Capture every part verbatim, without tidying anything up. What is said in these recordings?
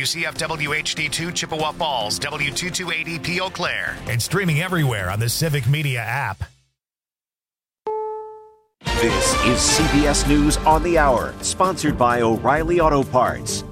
W C F W H D two Chippewa Falls, W two two eight E P Eau Claire. And streaming everywhere on the Civic Media app. This is C B S News on the Hour, sponsored by O'Reilly Auto Parts.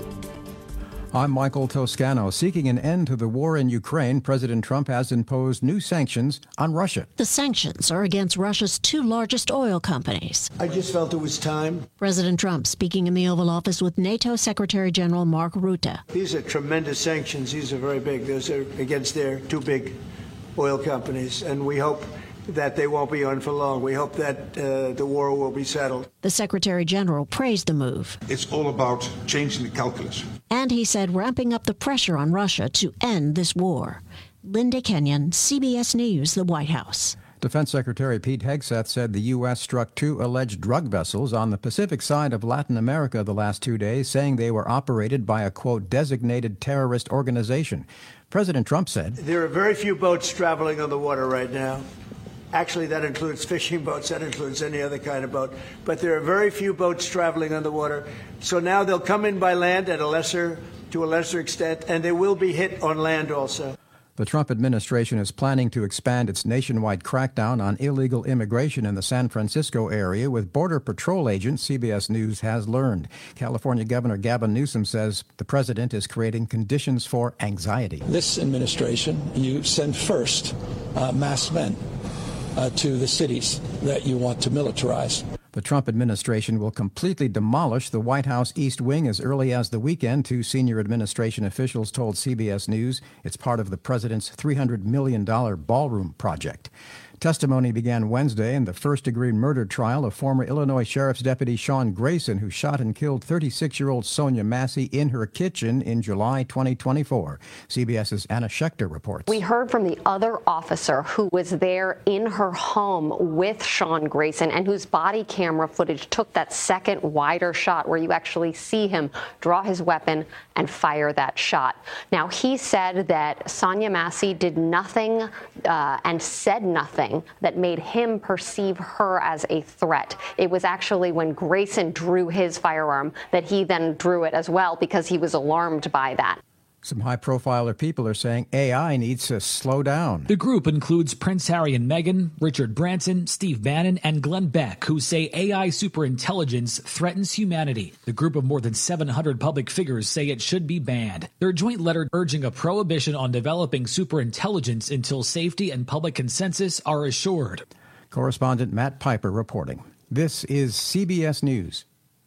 I'm Michael Toscano. Seeking an end to the war in Ukraine, President Trump has imposed new sanctions on Russia. The sanctions are against Russia's two largest oil companies. I just felt it was time. President Trump speaking in the Oval Office with NATO Secretary General Mark Rutte. These are tremendous sanctions. These are very big. Those are against their two big oil companies, and we hope that they won't be on for long. We hope that uh, the war will be settled. The Secretary General praised the move. It's all about changing the calculus. And he said ramping up the pressure on Russia to end this war. Linda Kenyon, C B S News, the White House. Defense Secretary Pete Hegseth said the U S struck two alleged drug vessels on the Pacific side of Latin America the last two days, saying they were operated by a, quote, designated terrorist organization. President Trump said, there are very few boats traveling on the water right now. Actually, that includes fishing boats. That includes any other kind of boat. But there are very few boats traveling on the water. So now they'll come in by land at a lesser, to a lesser extent, and they will be hit on land also. The Trump administration is planning to expand its nationwide crackdown on illegal immigration in the San Francisco area with Border Patrol agents, C B S News has learned. California Governor Gavin Newsom says the president is creating conditions for anxiety. This administration, you send first uh, masked men Uh, to the cities that you want to militarize. The Trump administration will completely demolish the White House East Wing as early as the weekend, two senior administration officials told C B S News. It's part of the president's three hundred million dollars ballroom project. Testimony began Wednesday in the first-degree murder trial of former Illinois Sheriff's Deputy Sean Grayson, who shot and killed thirty-six-year-old Sonia Massey in her kitchen in July twenty twenty-four. CBS's Anna Schechter reports. We heard from the other officer who was there in her home with Sean Grayson and whose body camera footage took that second wider shot where you actually see him draw his weapon and fire that shot. Now, he said that Sonia Massey did nothing uh, and said nothing that made him perceive her as a threat. It was actually when Grayson drew his firearm that he then drew it as well because he was alarmed by that. Some high-profile people are saying A I needs to slow down. The group includes Prince Harry and Meghan, Richard Branson, Steve Bannon, and Glenn Beck, who say A I superintelligence threatens humanity. The group of more than seven hundred public figures say it should be banned. Their joint letter urging a prohibition on developing superintelligence until safety and public consensus are assured. Correspondent Matt Piper reporting. This is C B S News.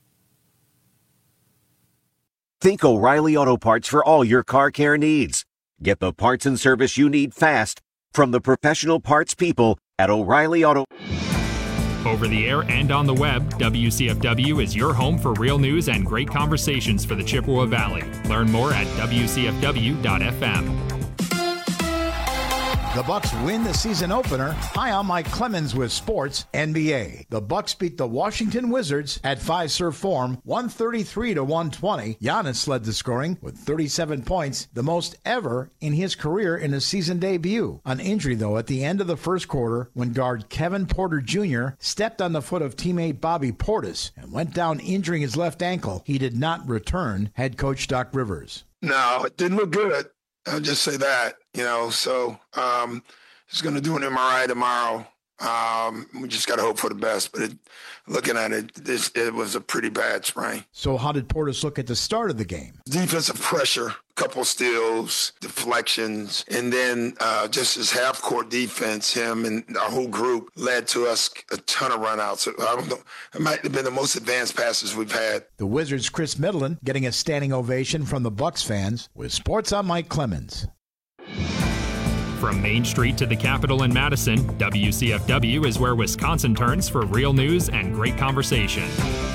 Think O'Reilly Auto Parts for all your car care needs. Get the parts and service you need fast from the professional parts people at O'Reilly Auto. Over the air and on the web, W C F W is your home for real news and great conversations for the Chippewa Valley. Learn more at W C F W dot F M. The Bucks win the season opener. Hi, I'm Mike Clemens with Sports N B A. The Bucks beat the Washington Wizards at Fiserv Forum, one thirty-three to one twenty. Giannis led the scoring with thirty-seven points, the most ever in his career in a season debut. An injury, though, at the end of the first quarter when guard Kevin Porter Junior stepped on the foot of teammate Bobby Portis and went down injuring his left ankle. He did not return, head coach Doc Rivers. No, it didn't look good. I'll just say that, you know, so um, he's going to do an M R I tomorrow. Um, we just got to hope for the best. But it, looking at it, this, it was a pretty bad sprain. So how did Portis look at the start of the game? Defensive pressure, couple steals, deflections, and then uh, just his half-court defense, him and our whole group led to us a ton of run-outs. So I don't know, it might have been the most advanced passes we've had. The Wizards' Chris Middleton getting a standing ovation from the Bucks fans. With Sports, I'm Mike Clemens. From Main Street to the Capitol in Madison, W C F W is where Wisconsin turns for real news and great conversation.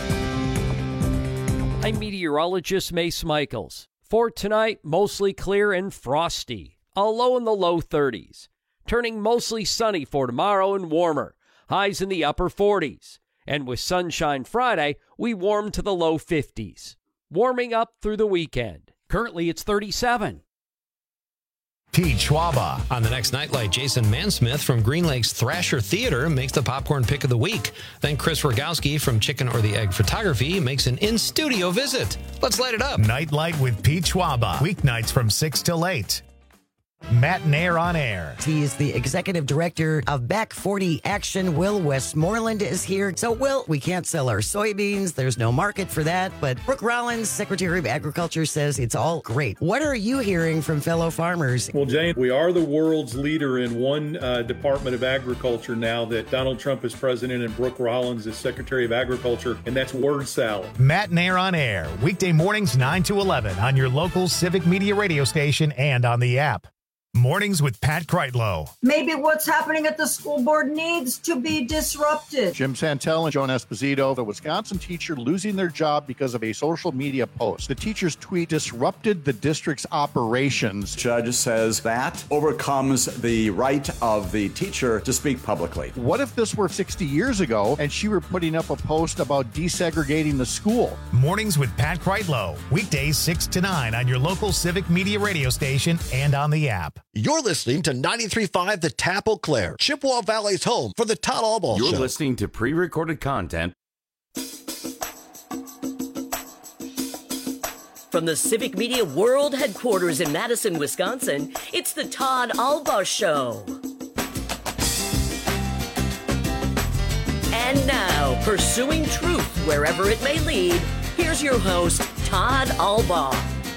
I'm meteorologist Mace Michaels. For tonight, mostly clear and frosty, a low in the low thirties. Turning mostly sunny for tomorrow and warmer, highs in the upper forties. And with sunshine Friday, we warm to the low fifties. Warming up through the weekend. Currently, it's thirty-seven. Pete Schwaba. On the next Nightlight, Jason Mansmith from Green Lake's Thrasher Theater makes the popcorn pick of the week. Then Chris Rogowski from Chicken or the Egg Photography makes an in-studio visit. Let's light it up. Nightlight with Pete Schwaba. Weeknights from six till eight. Matt Nair on air. He is the executive director of Back forty Action. Will Westmoreland is here. So, Will, we can't sell our soybeans. There's no market for that. But Brooke Rollins, Secretary of Agriculture, says it's all great. What are you hearing from fellow farmers? Well, Jane, we are the world's leader in one uh, Department of Agriculture now that Donald Trump is president and Brooke Rollins is Secretary of Agriculture, and that's word salad. Matt Nair on air. Weekday mornings nine to eleven on your local Civic Media radio station and on the app. Mornings with Pat Kreitlow. Maybe what's happening at the school board needs to be disrupted. Jim Santel and Joan Esposito, the Wisconsin teacher losing their job because of a social media post. The teacher's tweet disrupted the district's operations. Judge says that overcomes the right of the teacher to speak publicly. What if this were sixty years ago and she were putting up a post about desegregating the school? Mornings with Pat Kreitlow. Weekdays six to nine on your local Civic Media radio station and on the app. You're listening to ninety-three point five The Tap Eau Claire, Chippewa Valley's home for the Todd Albaugh You're Show. listening to pre-recorded content. From the Civic Media World Headquarters in Madison, Wisconsin, it's the Todd Albaugh Show. And now, pursuing truth wherever it may lead, here's your host, Todd Albaugh.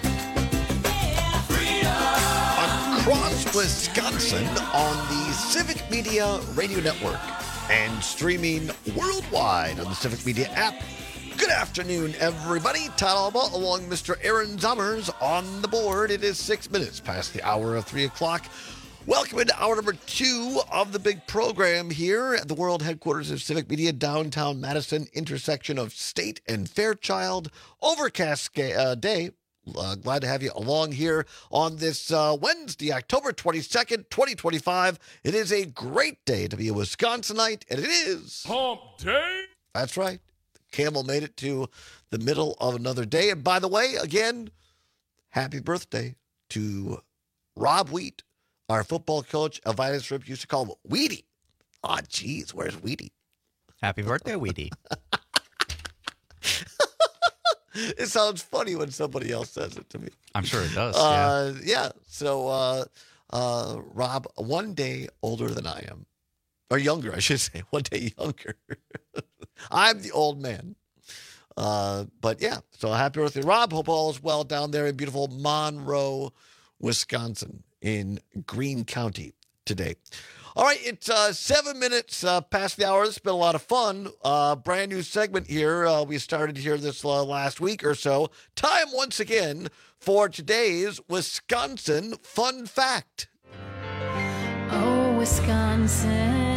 Across Wisconsin on the Civic Media Radio Network and streaming worldwide on the Civic Media app. Good afternoon, everybody. Todd Albaugh along Mister Aaron Zummers on the board. It is six minutes past the hour of three o'clock. Welcome into hour number two of the big program here at the world headquarters of Civic Media, downtown Madison, intersection of State and Fairchild. Overcast uh, day. Uh, glad to have you along here on this uh, Wednesday, October twenty-second, twenty twenty-five. It is a great day to be a Wisconsinite, and it is Hump Day. That's right. Camel made it to the middle of another day. And by the way, again, happy birthday to Rob Wheat, our football coach. Elvira Strip used to call him Wheaty. Oh, geez, where's Wheaty? Happy birthday, Wheaty. It sounds funny when somebody else says it to me. I'm sure it does. Uh, yeah. yeah. So, uh, uh, Rob, one day older than I am, or younger, I should say, one day younger. I'm the old man. Uh, but yeah, so happy birthday, Rob. Hope all is well down there in beautiful Monroe, Wisconsin, in Greene County today. All right, it's uh, seven minutes uh, past the hour. It's been a lot of fun. Uh, brand new segment here. Uh, we started here this uh, last week or so. Time once again for today's Wisconsin Fun Fact. Oh, Wisconsin,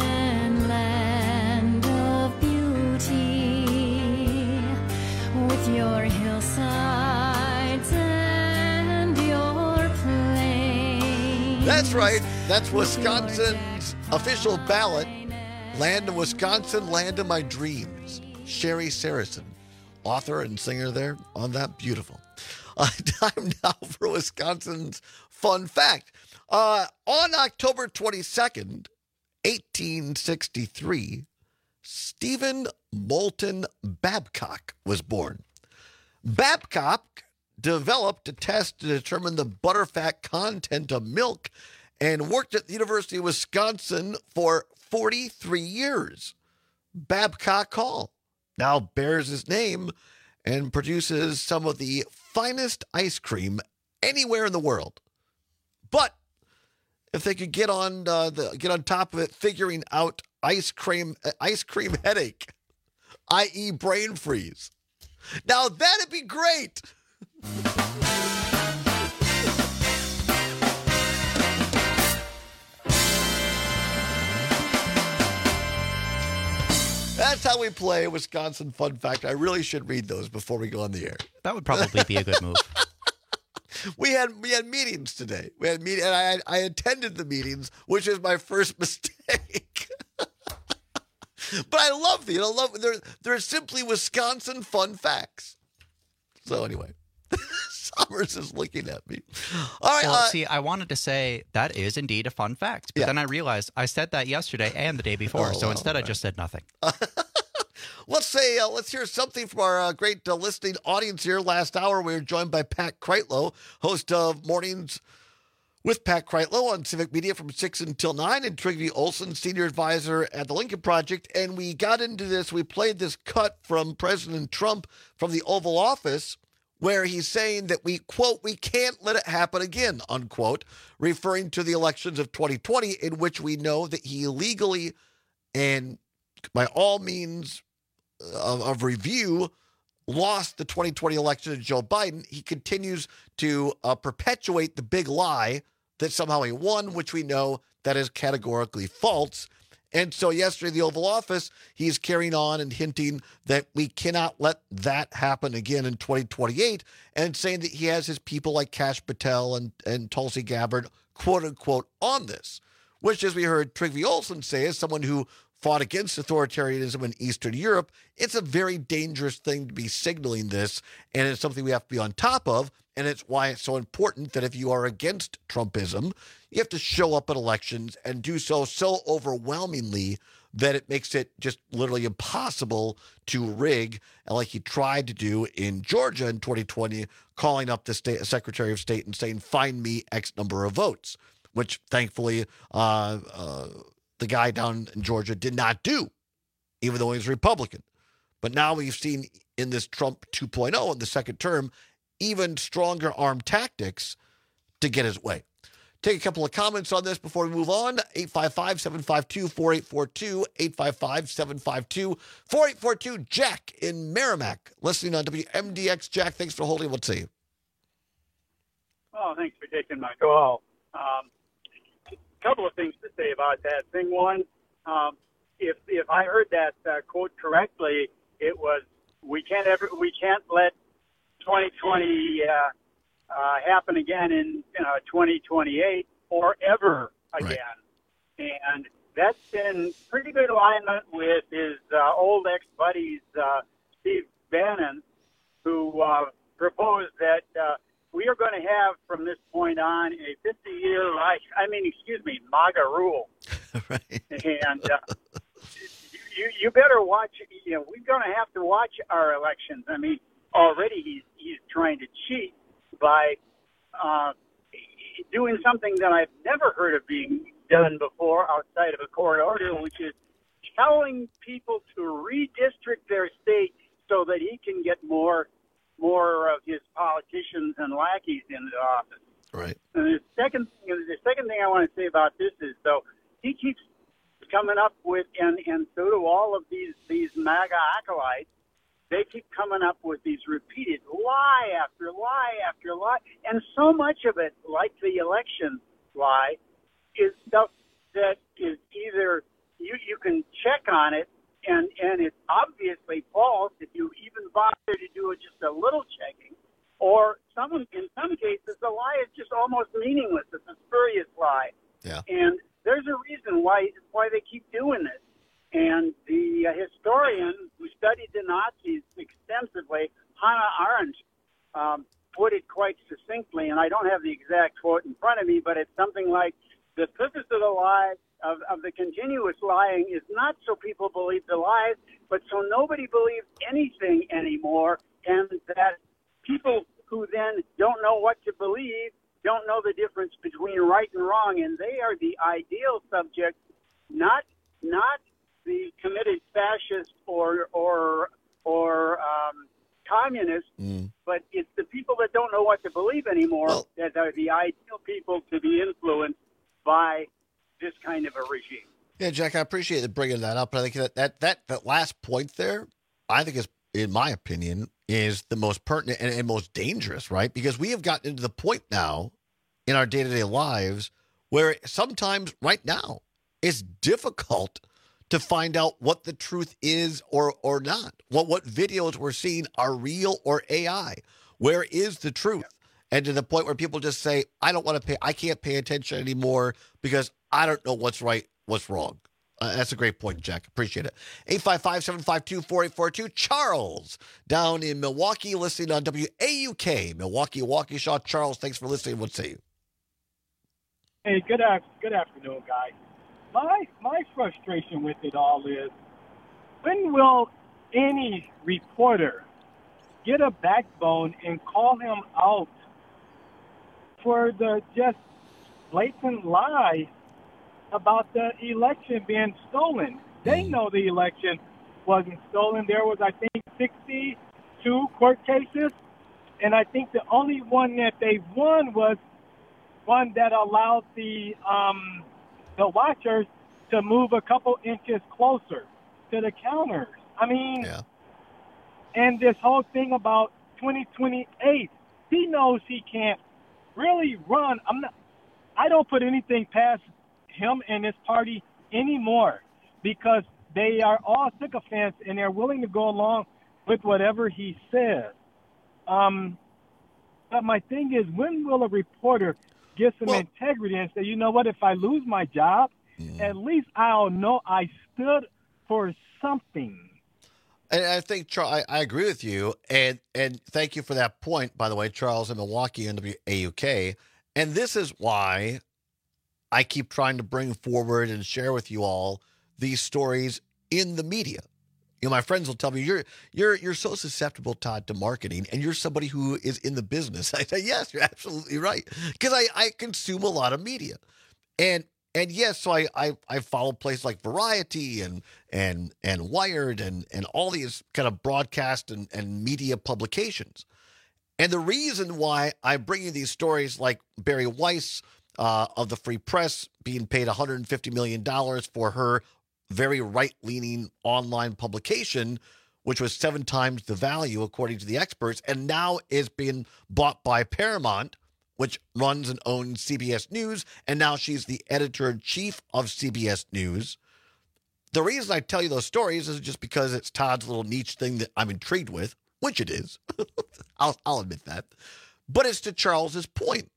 land of beauty, with your hillsides and your plains. That's right. That's Wisconsin's official ballot. Land of Wisconsin, land of my dreams. Sherry Saracen, author and singer there on that. Beautiful. Uh, time now for Wisconsin's Fun Fact. Uh, on October twenty-second, eighteen sixty-three, Stephen Moulton Babcock was born. Babcock developed a test to determine the butterfat content of milk and worked at the University of Wisconsin for forty-three years. Babcock Hall now bears his name and produces some of the finest ice cream anywhere in the world. But if they could get on uh, the get on top of it, figuring out ice cream uh, ice cream headache, that is, brain freeze, now that'd be great. That's how we play Wisconsin Fun Fact. I really should read those before we go on the air. That would probably be a good move. We had we had meetings today. We had meet, and I I attended the meetings, which is my first mistake. But I love these. I love they're they're simply Wisconsin fun facts. So anyway, so Commerce is looking at me. All right. Well, uh, see, I wanted to say that is indeed a fun fact, but Yeah. then I realized I said that yesterday and the day before, Oh, so well, instead I right. just said nothing. Let's say, uh, let's hear something from our uh, great uh, listening audience here. Last hour, we were joined by Pat Kreitlow, host of Mornings with Pat Kreitlow on Civic Media from six until nine, and Trygve Olson, senior advisor at the Lincoln Project. And we got into this, we played this cut from President Trump from the Oval Office, where he's saying that we, quote, we can't let it happen again, unquote, referring to the elections of twenty twenty, in which we know that he illegally and by all means of, of review lost the twenty twenty election to Joe Biden. He continues to uh, perpetuate the big lie that somehow he won, which we know that is categorically false. And so yesterday, the Oval Office, he's carrying on and hinting that we cannot let that happen again in twenty twenty-eight, and saying that he has his people like Kash Patel and, and Tulsi Gabbard, quote unquote, on this, which, as we heard Trygve Olson say, as someone who fought against authoritarianism in Eastern Europe, it's a very dangerous thing to be signaling this, and it's something we have to be on top of, and it's why it's so important that if you are against Trumpism, you have to show up at elections and do so so overwhelmingly that it makes it just literally impossible to rig, like he tried to do in Georgia in twenty twenty, calling up the state Secretary of State and saying, find me X number of votes, which thankfully uh, uh, the guy down in Georgia did not do, even though he's Republican. But now we've seen in this Trump two point oh in the second term, even stronger armed tactics to get his way. Take a couple of comments on this before we move on. eight five five, seven five two, four eight four two, eight five five, seven five two, four eight four two. Jack in Merrimack, listening on W M D X. Jack, thanks for holding. Let's see. Oh, thanks for taking my call. Um, a couple of things to say about that. Thing one, um, if if I heard that uh, quote correctly, it was we can't ever we can't let twenty twenty uh, uh, happen again in you know, twenty twenty-eight or ever again. Right. And that's in pretty good alignment with his uh, old ex-buddies, uh, Steve Bannon, who uh, proposed that uh, we are going to have from this point on a fifty-year life, I mean, excuse me, MAGA rule. Right. And uh, you, you better watch, you know, we're going to have to watch our elections. I mean, already he's, he's trying to cheat by uh, doing something that I've never heard of being done before outside of a court order, which is telling people to redistrict their state so that he can get more more of his politicians and lackeys into office. Right. And the second the second thing I want to say about this is, so he keeps coming up with, and, and so do all of these, these MAGA acolytes, they keep coming up with these repeated lie after lie after lie. And so much of it, like the election lie, is stuff that is either you, you can check on it and, and it's obviously false if you even bother to do just a little checking, or someone, in some cases, the lie is just almost meaningless. It's a spurious lie. Yeah. And there's a reason why why they keep doing this. And the uh, historian who studied the Nazis extensively, Hannah Arendt, um, put it quite succinctly, and I don't have the exact quote in front of me, but it's something like, the purpose of the lie, of, of the continuous lying, is not so people believe the lies, but so nobody believes anything anymore, and that people who then don't know what to believe don't know the difference between right and wrong, and they are the ideal subject, not not the committed fascist or or or um, communist, mm. but it's the people that don't know what to believe anymore well, that are the ideal people to be influenced by this kind of a regime. Yeah, Jack, I appreciate you bringing that up. But I think that, that that that last point there, I think is, in my opinion, is the most pertinent and, and most dangerous, right? Because we have gotten into the point now in our day-to-day lives where sometimes right now it's difficult to find out what the truth is or or not. What what videos we're seeing are real or A I. Where is the truth? And to the point where people just say, I don't want to pay, I can't pay attention anymore because I don't know what's right, what's wrong. Uh, that's a great point, Jack. Appreciate it. eight five five, seven five two, four eight four two. Charles down in Milwaukee listening on W A U K. Milwaukee, Waukesha. Charles, thanks for listening. What say you? Hey, good af- good afternoon, guys. My my frustration with it all is, when will any reporter get a backbone and call him out for the just blatant lie about the election being stolen? They know the election wasn't stolen. There was, I think, sixty-two court cases, and I think the only one that they won was one that allowed the um, the watchers to move a couple inches closer to the counters. I mean, yeah. And this whole thing about twenty twenty-eight, he knows he can't really run. I'm not. I don't put anything past him and his party anymore, because they are all sycophants and they're willing to go along with whatever he says. Um, but my thing is, when will a reporter get some well, integrity and say, you know what, if I lose my job, mm. at least I'll know I stood for something. And I think, Charles, I, I agree with you, and and thank you for that point, by the way, Charles, in Milwaukee, N W A U K. And this is why I keep trying to bring forward and share with you all these stories in the media. You know, my friends will tell me, you're you're you're so susceptible, Todd, to marketing, and you're somebody who is in the business. I say, yes, you're absolutely right, because I, I consume a lot of media. And and yes, so I, I, I follow places like Variety and and and Wired and, and all these kind of broadcast and, and media publications. And the reason why I bring you these stories like Bari Weiss uh, of the Free Press being paid one hundred fifty million dollars for her very right-leaning online publication, which was seven times the value, according to the experts, and now is being bought by Paramount, which runs and owns C B S News, and now she's the editor-in-chief of C B S News. The reason I tell you those stories is just because it's Todd's little niche thing that I'm intrigued with, which it is. I'll, I'll admit that. But it's to Charles's point.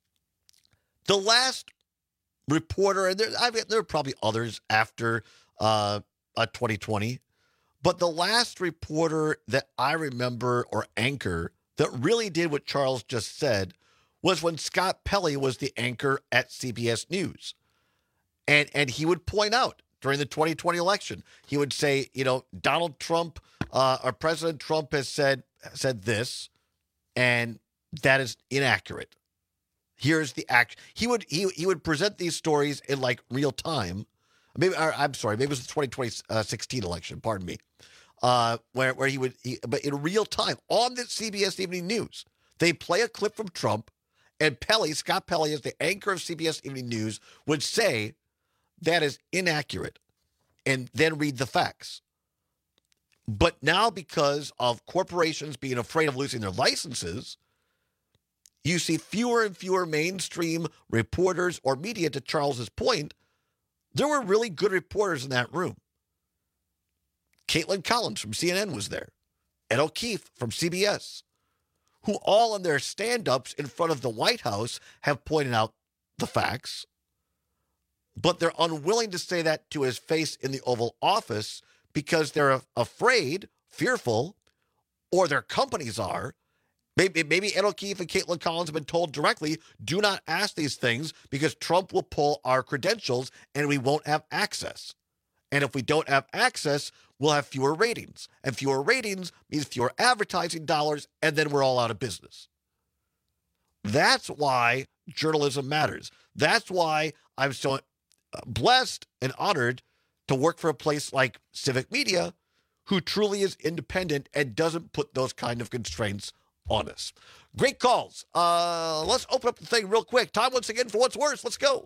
The last reporter, and there, I mean, there are probably others after uh, uh, twenty twenty, but the last reporter that I remember or anchor that really did what Charles just said was when Scott Pelley was the anchor at C B S News. And and he would point out during the twenty twenty election, he would say, you know, Donald Trump uh, or President Trump has said said this, and that is inaccurate. Here's the act. He would he he would present these stories in like real time. Maybe or, I'm sorry, maybe it was the twenty sixteen election. Pardon me. Uh, where where he would, he, but in real time on the C B S Evening News, they play a clip from Trump, and Pelley, Scott Pelley, as the anchor of C B S Evening News, would say that is inaccurate, and then read the facts. But now, because of corporations being afraid of losing their licenses, you see fewer and fewer mainstream reporters or media. To Charles's point, there were really good reporters in that room. Caitlin Collins from C N N was there. Ed O'Keefe from C B S, who all in their stand-ups in front of the White House have pointed out the facts, but they're unwilling to say that to his face in the Oval Office because they're afraid, fearful, or their companies are. Maybe, maybe Ed O'Keefe and Caitlin Collins have been told directly, do not ask these things because Trump will pull our credentials and we won't have access. And if we don't have access, we'll have fewer ratings. And fewer ratings means fewer advertising dollars, and then we're all out of business. That's why journalism matters. That's why I'm so blessed and honored to work for a place like Civic Media, who truly is independent and doesn't put those kind of constraints on us. Great calls. Uh, let's open up the thing real quick. Time once again for What's Worse. Let's go.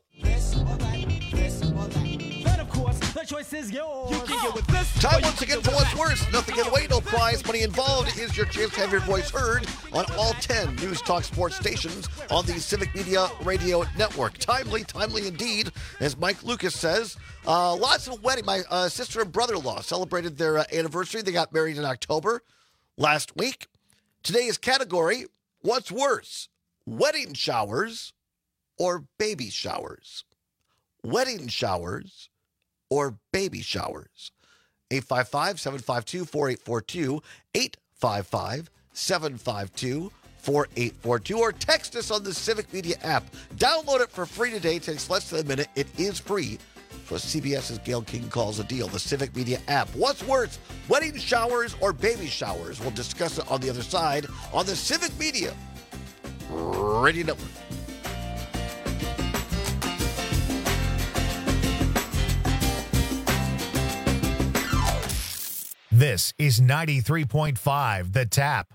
The choice is yours. You can get with this. Time once again for What's Worse. Nothing in way, no prize, money involved. Is your chance to have your voice heard on all ten News Talk Sports stations on the Civic Media Radio Network. Timely, timely indeed, as Mike Lucas says. Uh, lots of wedding. My uh, sister and brother-in-law celebrated their uh, anniversary. They got married in October last week. Today's category, What's Worse, wedding showers or baby showers? Wedding showers or baby showers? eight five five, seven five two, four eight four two, eight five five, seven five two, four eight four two, or text us on the Civic Media app. Download it for free today. It takes less than a minute. It is free. So CBS's Gail King calls a deal. The Civic Media app. What's worse, wedding showers or baby showers? We'll discuss it on the other side on the Civic Media Radio Network. This is ninety-three point five The Tap.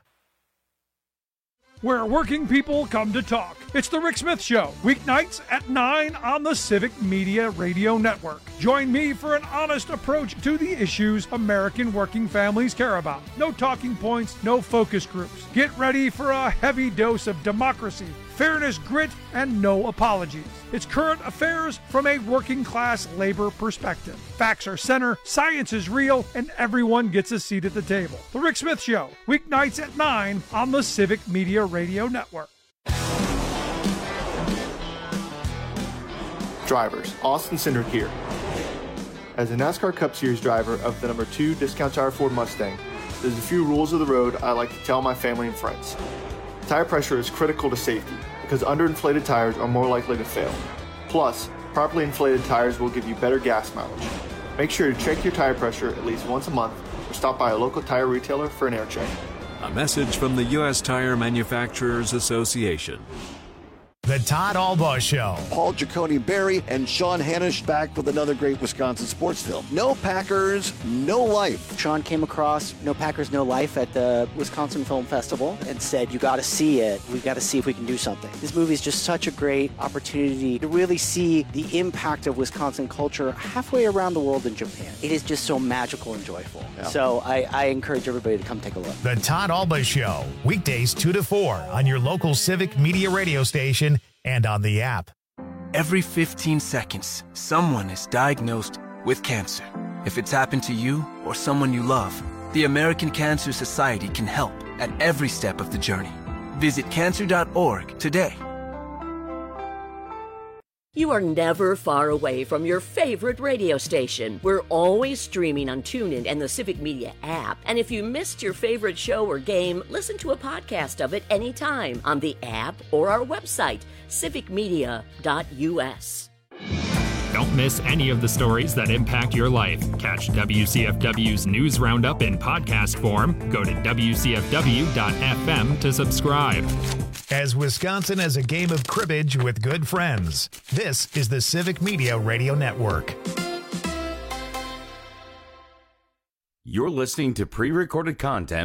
Where working people come to talk. It's the Rick Smith Show, weeknights at nine on the Civic Media Radio Network. Join me for an honest approach to the issues American working families care about. No talking points, no focus groups. Get ready for a heavy dose of democracy, fairness, grit, and no apologies. It's current affairs from a working class labor perspective. Facts are center, science is real, and everyone gets a seat at the table. The Rick Smith Show, weeknights at nine on the Civic Media Radio Network. Drivers, Austin Cindric here. As a NASCAR Cup Series driver of the number two Discount Tire Ford Mustang, there's a few rules of the road I like to tell my family and friends. Tire pressure is critical to safety because underinflated tires are more likely to fail. Plus, properly inflated tires will give you better gas mileage. Make sure to check your tire pressure at least once a month or stop by a local tire retailer for an air check. A message from the U S Tire Manufacturers Association. The Todd Albaugh Show. Paul Giacone Berry and Sean Hanisch back with another great Wisconsin sports film. No Packers, No Life. Sean came across No Packers, No Life at the Wisconsin Film Festival and said, you got to see it. We've got to see if we can do something. This movie is just such a great opportunity to really see the impact of Wisconsin culture halfway around the world in Japan. It is just so magical and joyful. Yeah. So I, I encourage everybody to come take a look. The Todd Albaugh Show, weekdays two to four on your local Civic Media radio station and on the app. Every fifteen seconds, someone is diagnosed with cancer. If it's happened to you or someone you love, the American Cancer Society can help at every step of the journey. Visit cancer dot org today. You are never far away from your favorite radio station. We're always streaming on TuneIn and the Civic Media app. And if you missed your favorite show or game, listen to a podcast of it anytime on the app or our website, civic media dot u s. Don't miss any of the stories that impact your life. Catch W C F W's News Roundup in podcast form. Go to w c f w dot f m to subscribe. As Wisconsin has a game of cribbage with good friends, this is the Civic Media Radio Network. You're listening to pre-recorded content.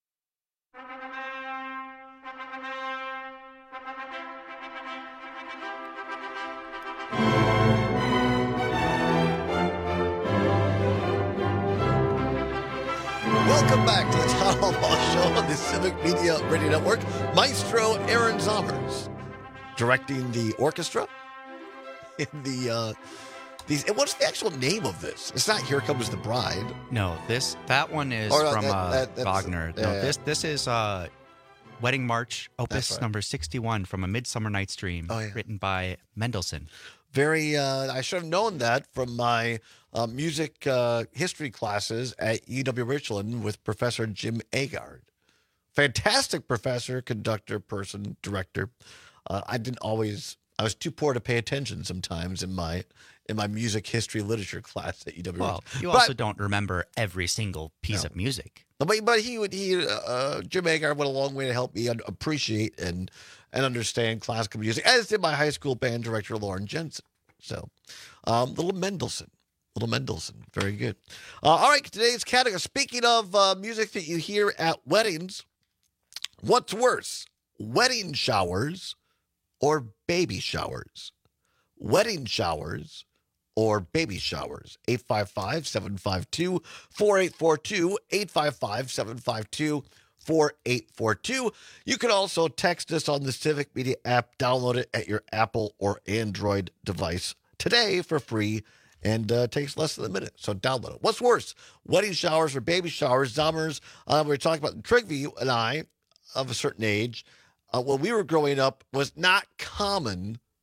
Welcome back to the Todd Albaugh Show on the Civic Media Radio Network. Maestro Aaron Zommers directing the orchestra in the uh, these. And what's the actual name of this? It's not "Here Comes the Bride." No, this that one is Or, uh, from that- uh, that- that's- Wagner. yeah, no, yeah. this this is uh, Wedding March, Opus right. number sixty-one from A Midsummer Night's Dream, Oh, yeah. written by Mendelssohn. Very. Uh, I should have known that from my uh, music uh, history classes at U W Richland with Professor Jim Agard. Fantastic professor, conductor, person, director. Uh, I didn't always. I was too poor to pay attention sometimes in my in my music history literature class at U W. Well, you But- also don't remember every single piece No. of music. But, but he would he uh, Jim Agard went a long way to help me un- appreciate and and understand classical music, as did my high school band director Lauren Jensen. So, um, little Mendelssohn, little Mendelssohn, very good. Uh, all right, today's category. Speaking of uh, music that you hear at weddings, what's worse, wedding showers or baby showers? Wedding showers or baby showers? eight five five, seven five two, four eight four two, eight five five, seven five two, four eight four two. You can also text us on the Civic Media app. Download it at your Apple or Android device today for free, and uh, takes less than a minute. So download it. What's worse, wedding showers or baby showers? Zommers, uh, we were talking about Trigby, you and I, of a certain age, uh, when we were growing up, was not common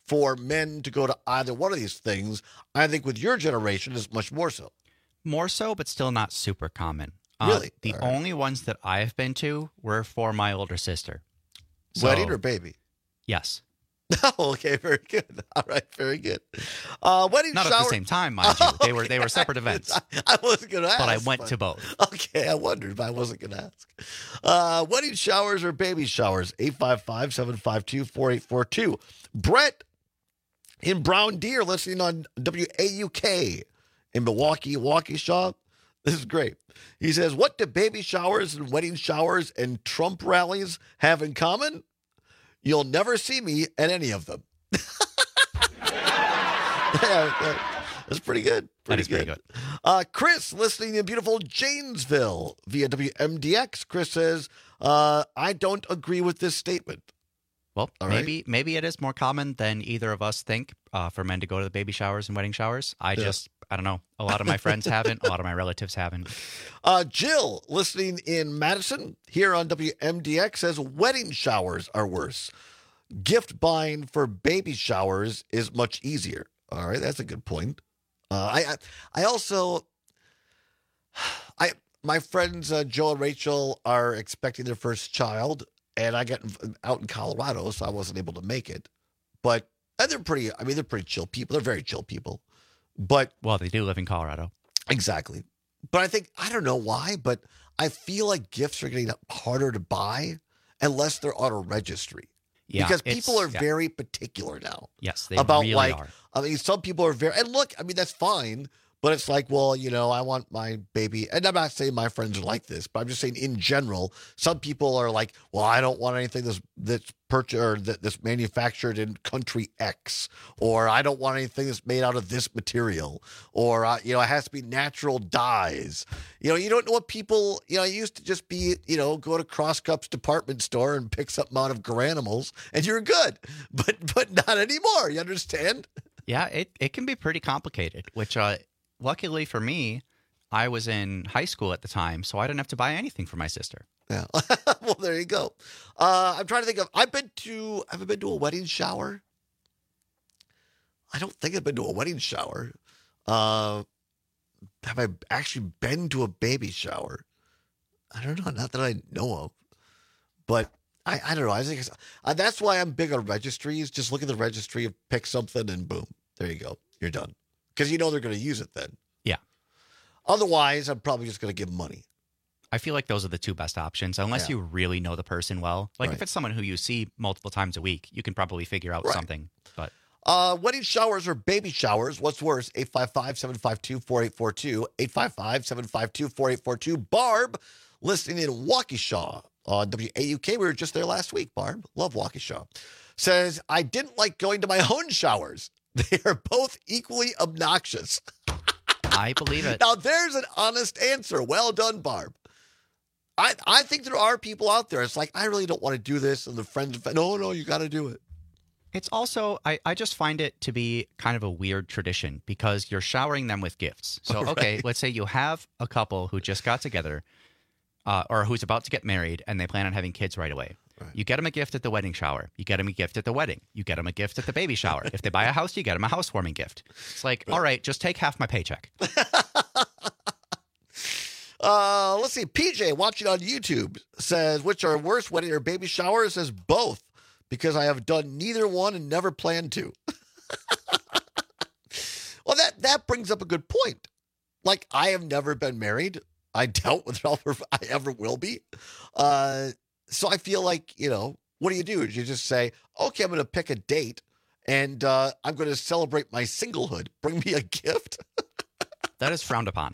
for men to go to either one of these things. I think with your generation, it's much more so. More so, but still not super common. Really? Uh, the All right. only ones that I've been to were for my older sister. So- Wedding or baby? Yes. Oh, okay, very good. All right, very good. Uh, wedding Not shower. at the same time, mind you. They were they were separate events. I, I wasn't going to ask. But I went to both. Okay, I wondered, but I wasn't going to ask. Uh, wedding showers or baby showers? eight five five, seven five two, four eight four two. Brett in Brown Deer listening on W A U K in Milwaukee, Waukesha. This is great. He says, what do baby showers and wedding showers and Trump rallies have in common? You'll never see me at any of them. Yeah, that's pretty good. Pretty That is pretty good. Uh, Chris, listening in beautiful Janesville via W M D X. Chris says, uh, I don't agree with this statement. Well, All right. maybe maybe it is more common than either of us think uh, for men to go to the baby showers and wedding showers. I Yeah. just, I don't know. A lot of my friends haven't. A lot of my relatives haven't. Uh, Jill, listening in Madison here on W M D X, says wedding showers are worse. Gift buying for baby showers is much easier. All right, that's a good point. Uh, I, I I also I my friends uh, Joe and Rachel are expecting their first child, and I got out in Colorado, so I wasn't able to make it. But and they're pretty. I mean, they're pretty chill people. They're very chill people. But well, they do live in Colorado. Exactly. But I think I don't know why, but I feel like gifts are getting harder to buy unless they're on a registry. Yeah, because it's- people are yeah. very particular now. Yes, they about really like, are. I mean, some people are very, and look, I mean, that's fine, but it's like, well, you know, I want my baby, and I'm not saying my friends are like this, but I'm just saying in general, some people are like, well, I don't want anything that's that's purchased or that, that's manufactured in country X, or I don't want anything that's made out of this material, or uh, you know, it has to be natural dyes. You know, you don't know what people, you know, it used to just be, you know, go to Cross Cups department store and pick something out of Garanimals, and you're good, but but not anymore. You understand? Yeah, it, it can be pretty complicated, which uh, luckily for me, I was in high school at the time, so I didn't have to buy anything for my sister. Yeah. Well, there you go. Uh, I'm trying to think of, I've been to, have I been to a wedding shower? I don't think I've been to a wedding shower. Uh, have I actually been to a baby shower? I don't know. Not that I know of. But I, I don't know. I think it's, uh, that's why I'm big on registries. Just look at the registry, pick something, and boom. There you go. You're done. Because you know they're going to use it then. Yeah. Otherwise, I'm probably just going to give money. I feel like those are the two best options, unless Yeah. you really know the person well. Like Right. if it's someone who you see multiple times a week, you can probably figure out Right. something. But Uh, wedding showers or baby showers? What's worse? eight five five, seven five two, four eight four two. eight five five, seven five two, four eight four two. Barb, listening in Waukesha on W A U K. We were just there last week, Barb. Love Waukesha. Says, I didn't like going to my own showers. They are both equally obnoxious. I believe it. Now, there's an honest answer. Well done, Barb. I, I think there are people out there. It's like, I really don't want to do this. And the friends, no, no, you got to do it. It's also, I, I just find it to be kind of a weird tradition because you're showering them with gifts. So, okay, Right. let's say you have a couple who just got together uh, or who's about to get married and they plan on having kids right away. Right. You get them a gift at the wedding shower. You get them a gift at the wedding. You get them a gift at the baby shower. If they buy a house, you get them a housewarming gift. It's like, all right, just take half my paycheck. Uh, let's see. P J watching on YouTube says, which are worse, wedding or baby showers? Says both, because I have done neither one and never plan to. Well, that, that brings up a good point. Like, I have never been married. I doubt whether I'll ever, I ever will be. Uh, so I feel like, you know, what do you do? You just say, okay, I'm going to pick a date and uh, I'm going to celebrate my singlehood. Bring me a gift. That is frowned upon.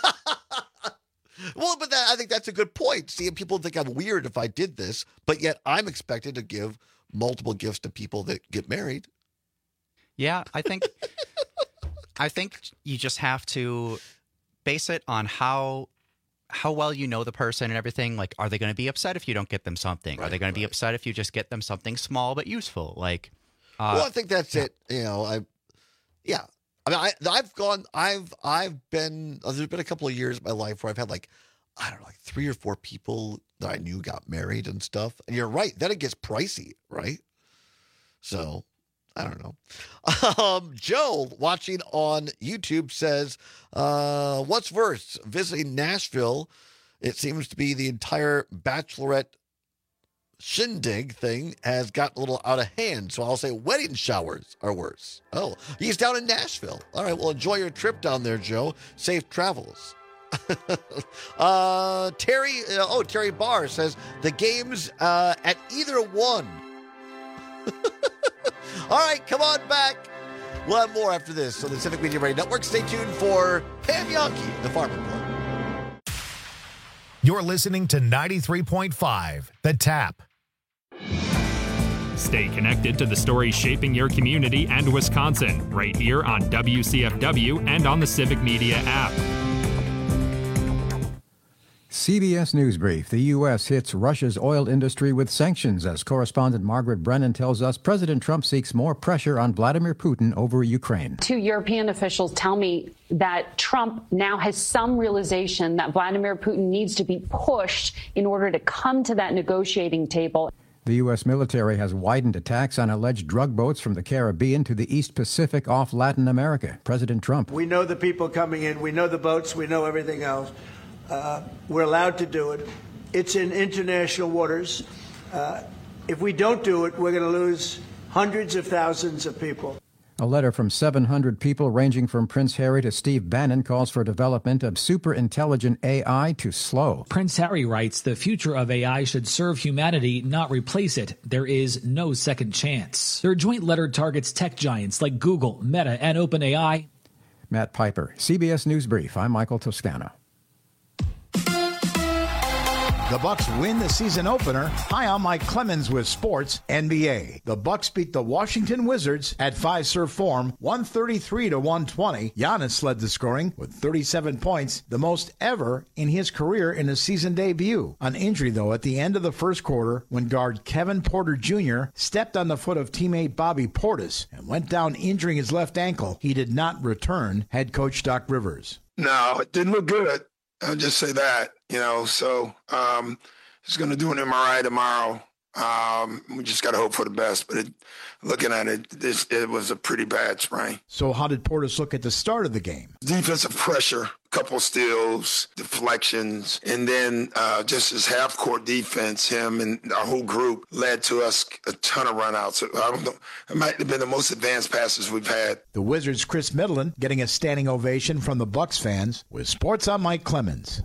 Well, but that, I think that's a good point. See, people think I'm weird if I did this, but yet I'm expected to give multiple gifts to people that get married. Yeah, I think I think you just have to base it on how how well you know the person and everything. Like, are they going to be upset if you don't get them something? Right, are they going right. to be upset if you just get them something small but useful? Like, uh, well, I think that's it. You know, I, yeah. I mean, I, I've gone, I've, I've been, uh, there's been a couple of years in my life where I've had like, I don't know, like three or four people that I knew got married and stuff. And you're right. Then it gets pricey, right? So, I don't know. Um, Joe, watching on YouTube, says, uh, what's worse, visiting Nashville? It seems to be the entire bachelorette shindig thing has gotten a little out of hand. So I'll say wedding showers are worse. Oh, he's down in Nashville. All right, well, enjoy your trip down there, Joe. Safe travels. uh, Terry, uh, oh, Terry Barr says the game's uh, at either one. All right, come on back. We'll have more after this on the Civic Media Radio Network. Stay tuned for Pam Yonke, the Farmer Club. You're listening to ninety-three point five, The Tap. Stay connected to the stories shaping your community and Wisconsin right here on W C F W and on the Civic Media app. C B S News Brief. The U S hits Russia's oil industry with sanctions. As correspondent Margaret Brennan tells us, President Trump seeks more pressure on Vladimir Putin over Ukraine. Two European officials tell me that Trump now has some realization that Vladimir Putin needs to be pushed in order to come to that negotiating table. The U S military has widened attacks on alleged drug boats from the Caribbean to the East Pacific off Latin America. President Trump. We know the people coming in. We know the boats. We know everything else. Uh, we're allowed to do it. It's in international waters. Uh, if we don't do it, we're going to lose hundreds of thousands of people. A letter from seven hundred people ranging from Prince Harry to Steve Bannon calls for development of super-intelligent A I to slow. Prince Harry writes the future of A I should serve humanity, not replace it. There is no second chance. Their joint letter targets tech giants like Google, Meta, and OpenAI. Matt Piper, C B S News Brief. I'm Michael Toscano. The Bucks win the season opener. Hi, I'm Mike Clemens with Sports N B A. The Bucks beat the Washington Wizards at Fiserv Forum, one thirty-three to one twenty. Giannis led the scoring with thirty-seven points, the most ever in his career in a season debut. An injury, though, at the end of the first quarter when guard Kevin Porter Junior stepped on the foot of teammate Bobby Portis and went down injuring his left ankle. He did not return. Head coach Doc Rivers. No, it didn't look good. I'll just say that, you know, so um, he's going to do an M R I tomorrow. Um, we just got to hope for the best. But it, looking at it, this, it was a pretty bad sprain. So how did Portis look at the start of the game? Defensive pressure, couple steals, deflections, and then uh, just his half-court defense, him and our whole group led to us a ton of run-outs. So I don't know, it might have been the most advanced passes we've had. The Wizards' Chris Middleton getting a standing ovation from the Bucks fans. With Sports, I'm Mike Clemens.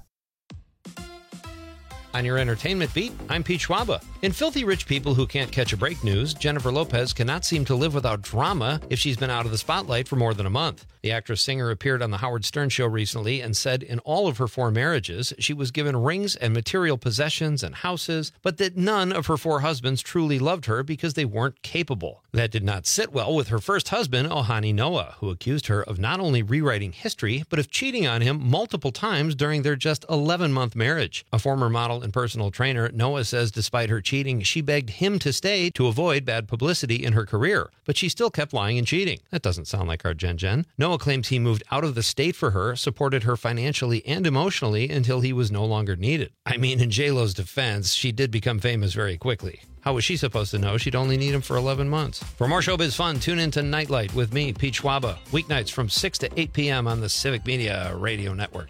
On your entertainment beat, I'm Pete Schwaba. In Filthy Rich People Who Can't Catch a Break news, Jennifer Lopez cannot seem to live without drama if she's been out of the spotlight for more than a month. The actress-singer appeared on The Howard Stern Show recently and said in all of her four marriages, she was given rings and material possessions and houses, but that none of her four husbands truly loved her because they weren't capable. That did not sit well with her first husband, Ohani Noah, who accused her of not only rewriting history, but of cheating on him multiple times during their just eleven-month marriage. A former model and personal trainer, Noah says despite her cheating, she begged him to stay to avoid bad publicity in her career, but she still kept lying and cheating. That doesn't sound like our Jen Jen. Noah claims he moved out of the state for her, supported her financially and emotionally until he was no longer needed. I mean, in J-Lo's defense, she did become famous very quickly. How was she supposed to know she'd only need him for eleven months? For more showbiz fun, tune in to Nightlight with me, Pete Schwaba, weeknights from six to eight p.m. on the Civic Media Radio Network.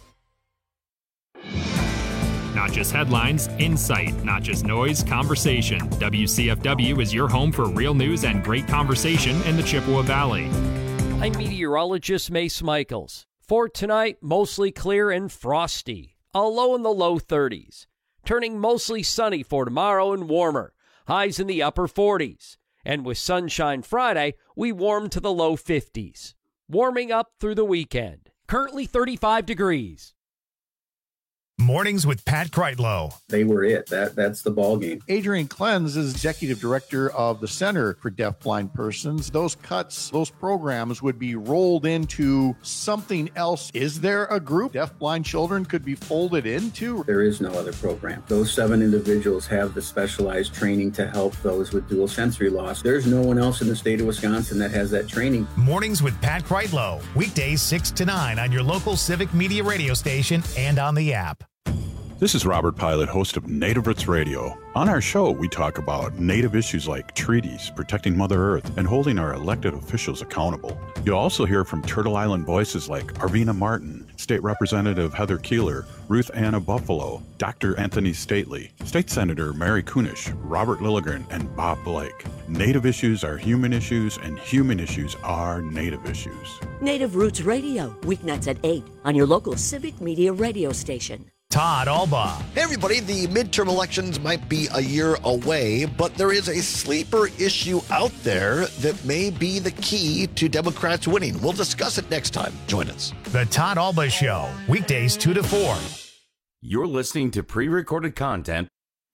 Not just headlines, insight, not just noise, conversation. W C F W is your home for real news and great conversation in the Chippewa Valley. I'm meteorologist Mace Michaels. For tonight, mostly clear and frosty. A low in the low thirties. Turning mostly sunny for tomorrow and warmer. Highs in the upper forties. And with sunshine Friday, we warm to the low fifties. Warming up through the weekend. Currently thirty-five degrees. Mornings with Pat Kreitlow. They were it. That That's the ball game. Adrian Klenz is executive director of the Center for Deafblind Persons. Those cuts, those programs would be rolled into something else. Is there a group deafblind children could be folded into? There is no other program. Those seven individuals have the specialized training to help those with dual sensory loss. There's no one else in the state of Wisconsin that has that training. Mornings with Pat Kreitlow. Weekdays six to nine on your local Civic Media radio station and on the app. This is Robert Pilot, host of Native Roots Radio. On our show, we talk about Native issues like treaties, protecting Mother Earth, and holding our elected officials accountable. You'll also hear from Turtle Island voices like Arvina Martin, State Representative Heather Keeler, Ruth Anna Buffalo, Doctor Anthony Stately, State Senator Mary Kunish, Robert Lilligren, and Bob Blake. Native issues are human issues, and human issues are Native issues. Native Roots Radio, weeknights at eight on your local Civic Media radio station. Todd Alba. Hey, everybody. The midterm elections might be a year away, but there is a sleeper issue out there that may be the key to Democrats winning. We'll discuss it next time. Join us. The Todd Alba Show, weekdays two to four. You're listening to pre-recorded content.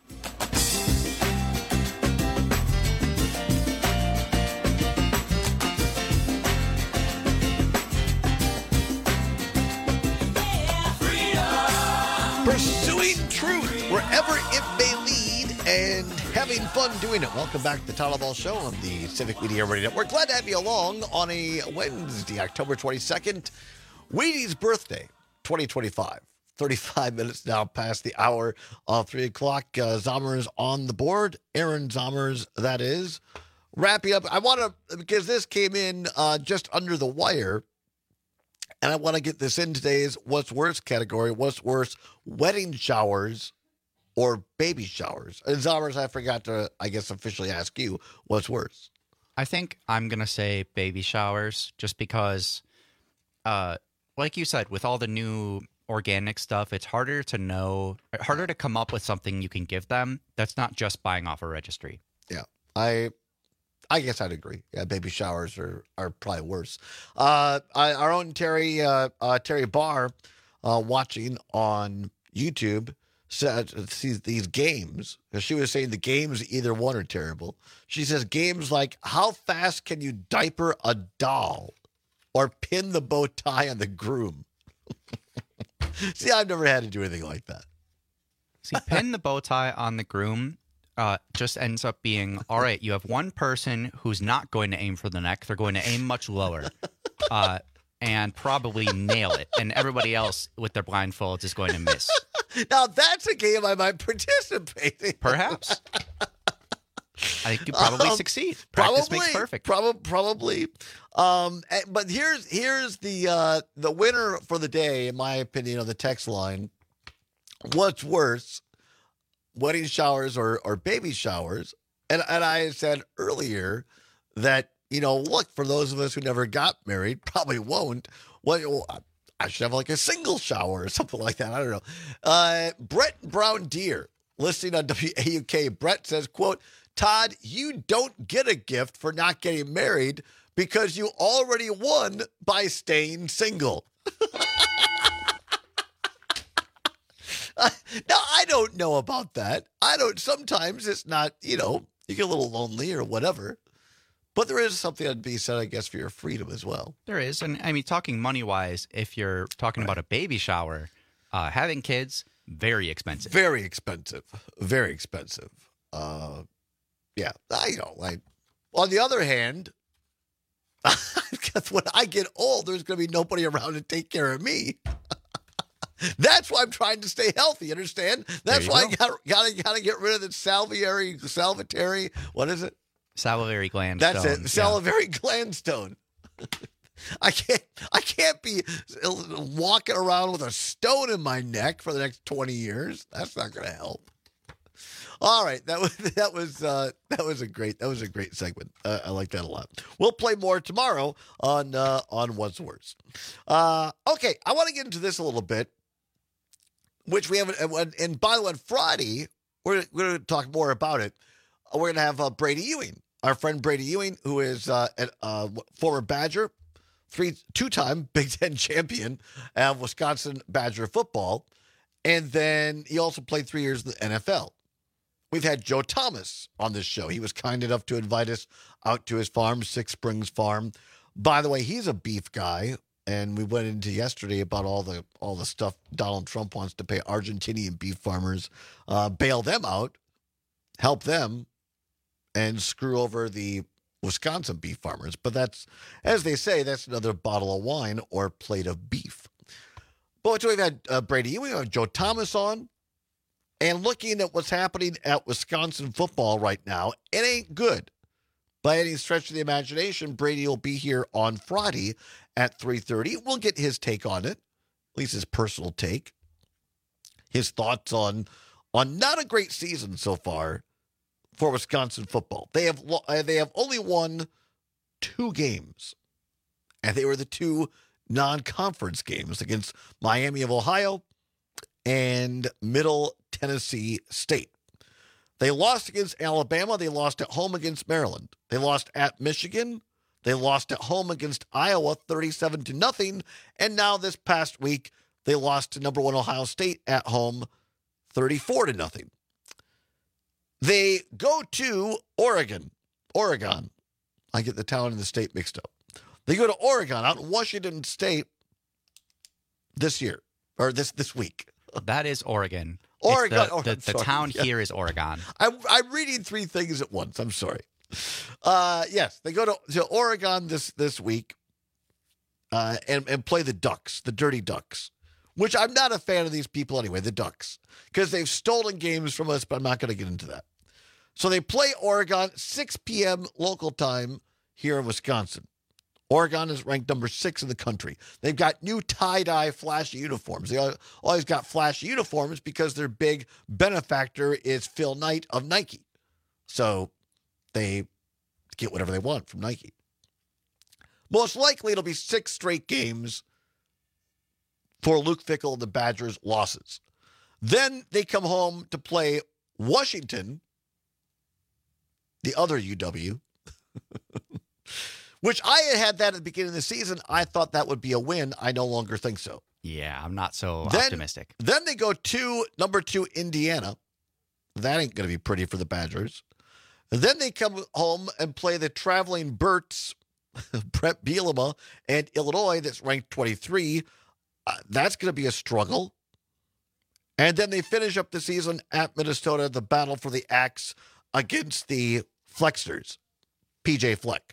Pursuing truth wherever it may lead and having fun doing it. Welcome back to the Todd Ball Show on the Civic Media Radio Network. Glad to have you along on a Wednesday, October twenty-second. Wheaties' birthday, twenty twenty-five. thirty-five minutes now past the hour of three o'clock. Uh, Zommers on the board. Aaron Zommers, that is. Wrapping up, I want to, because this came in uh, just under the wire. And I want to get this in today's What's Worse category. What's worse, wedding showers or baby showers? And Zommers, I forgot to, I guess, officially ask you, what's worse? I think I'm going to say baby showers just because, uh, like you said, with all the new organic stuff, it's harder to know, harder to come up with something you can give them that's not just buying off a registry. Yeah, I... I guess I'd agree. Yeah, baby showers are, are probably worse. Uh, I, our own Terry uh, uh, Terry Barr, uh, watching on YouTube, said sees these games. She was saying the games, either one, are terrible. She says games like how fast can you diaper a doll or pin the bow tie on the groom. See, I've never had to do anything like that. See, pin the bow tie on the groom. Uh, just ends up being, all right, you have one person who's not going to aim for the neck. They're going to aim much lower uh, and probably nail it. And everybody else with their blindfolds is going to miss. Now, that's a game I might participate in. Perhaps. I think you probably um, succeed. Practice probably, makes perfect. Prob- probably. Um, but here's here's the uh, the winner for the day, in my opinion, on the text line. What's worse? Wedding showers or, or baby showers. And and I said earlier that, you know, look, for those of us who never got married, probably won't, well, I should have like a single shower or something like that. I don't know. Uh, Brett Brown Deer, listening on W A U K, Brett says, quote, Todd, you don't get a gift for not getting married because you already won by staying single. Uh, now, I don't know about that. I don't, sometimes it's not, you know, you get a little lonely or whatever. But there is something to be said, I guess, for your freedom as well. There is. And I mean, talking money-wise, if you're talking right. about a baby shower, uh, having kids, very expensive. Very expensive. Very expensive. Uh, yeah, I know. Like, on the other hand, when I get old, there's going to be nobody around to take care of me. That's why I'm trying to stay healthy. Understand? That's why go. I got gotta gotta get rid of the salivary salivary. What is it? Salivary gland. That's stone. it. Salivary yeah. gland stone. I can't. I can't be walking around with a stone in my neck for the next twenty years. That's not going to help. All right, that was that was uh, that was a great that was a great segment. Uh, I like that a lot. We'll play more tomorrow on uh, on What's Worse. Uh, okay, I want to get into this a little bit. Which we haven't, and by the way, on Friday, we're, we're going to talk more about it. We're going to have uh, Brady Ewing, our friend Brady Ewing, who is uh, a uh, former Badger, three, two-time Big Ten champion of Wisconsin Badger football, and then he also played three years in the N F L. We've had Joe Thomas on this show. He was kind enough to invite us out to his farm, Six Springs Farm. By the way, he's a beef guy. And we went into yesterday about all the all the stuff Donald Trump wants to pay Argentinian beef farmers, uh, bail them out, help them, and screw over the Wisconsin beef farmers. But that's, as they say, that's another bottle of wine or plate of beef. But so we've had uh, Brady, we have Joe Thomas on. And looking at what's happening at Wisconsin football right now, it ain't good. By any stretch of the imagination, Brady will be here on Friday at three thirty. We'll get his take on it, at least his personal take, his thoughts on, on not a great season so far for Wisconsin football. They have they have only won two games, and they were the two non-conference games against Miami of Ohio and Middle Tennessee State. They lost against Alabama. They lost at home against Maryland. They lost at Michigan. They lost at home against Iowa thirty-seven to nothing. And now this past week, they lost to number one Ohio State at home thirty-four to nothing. They go to Oregon. Oregon. I get the town and the state mixed up. They go to Oregon out in Washington State this year, or this, this week. That is Oregon. Oregon. The, oh, the, the town yeah. here is Oregon. I'm, I'm reading three things at once. I'm sorry. Uh, yes, they go to, to Oregon this, this week uh, and, and play the Ducks, the Dirty Ducks, which I'm not a fan of these people anyway, the Ducks, because they've stolen games from us, but I'm not going to get into that. So they play Oregon, six p.m. local time here in Wisconsin. Oregon is ranked number six in the country. They've got new tie-dye flashy uniforms. They always got flashy uniforms because their big benefactor is Phil Knight of Nike. So they get whatever they want from Nike. Most likely it'll be six straight games for Luke Fickell and the Badgers' losses. Then they come home to play Washington, the other U W, which I had had that at the beginning of the season. I thought that would be a win. I no longer think so. Yeah, I'm not so then, optimistic. Then they go to number two, Indiana. That ain't going to be pretty for the Badgers. And then they come home and play the traveling Berts, Brett Bielema, and Illinois that's ranked twenty-three. Uh, that's going to be a struggle. And then they finish up the season at Minnesota, the battle for the axe against the Flexers, P J Fleck.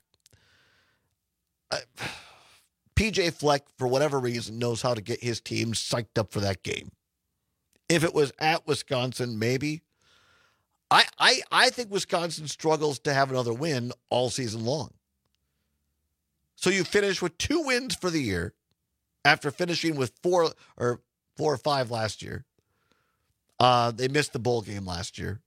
Uh, P J Fleck, for whatever reason, knows how to get his team psyched up for that game. If it was at Wisconsin, maybe. I, I, I think Wisconsin struggles to have another win all season long. So you finish with two wins for the year after finishing with four or four or five last year. Uh, they missed the bowl game last year.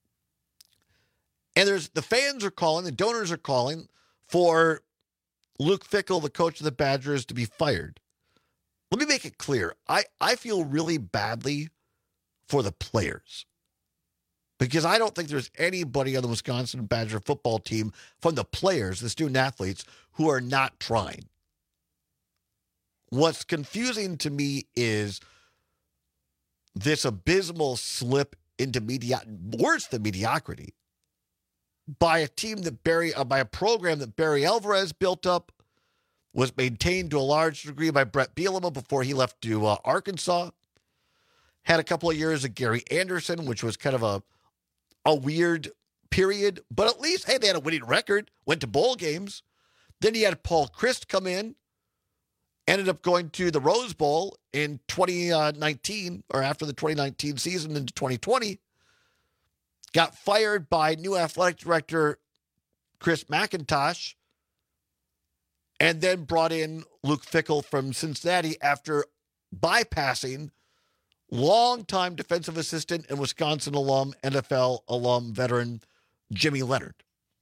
And there's the fans are calling, the donors are calling for Luke Fickell, the coach of the Badgers, to be fired. Let me make it clear. I, I feel really badly for the players because I don't think there's anybody on the Wisconsin Badger football team from the players, the student athletes, who are not trying. What's confusing to me is this abysmal slip into media, worse than mediocrity, by a team that Barry, uh, by a program that Barry Alvarez built up, was maintained to a large degree by Brett Bielema before he left to uh, Arkansas. Had a couple of years of Gary Anderson, which was kind of a a weird period, but at least, hey, they had a winning record, went to bowl games. Then he had Paul Chryst come in, ended up going to the Rose Bowl in twenty nineteen, or after the twenty nineteen season into twenty twenty. Got fired by new athletic director Chris McIntosh, and then brought in Luke Fickell from Cincinnati after bypassing longtime defensive assistant and Wisconsin alum, N F L alum, veteran Jimmy Leonard.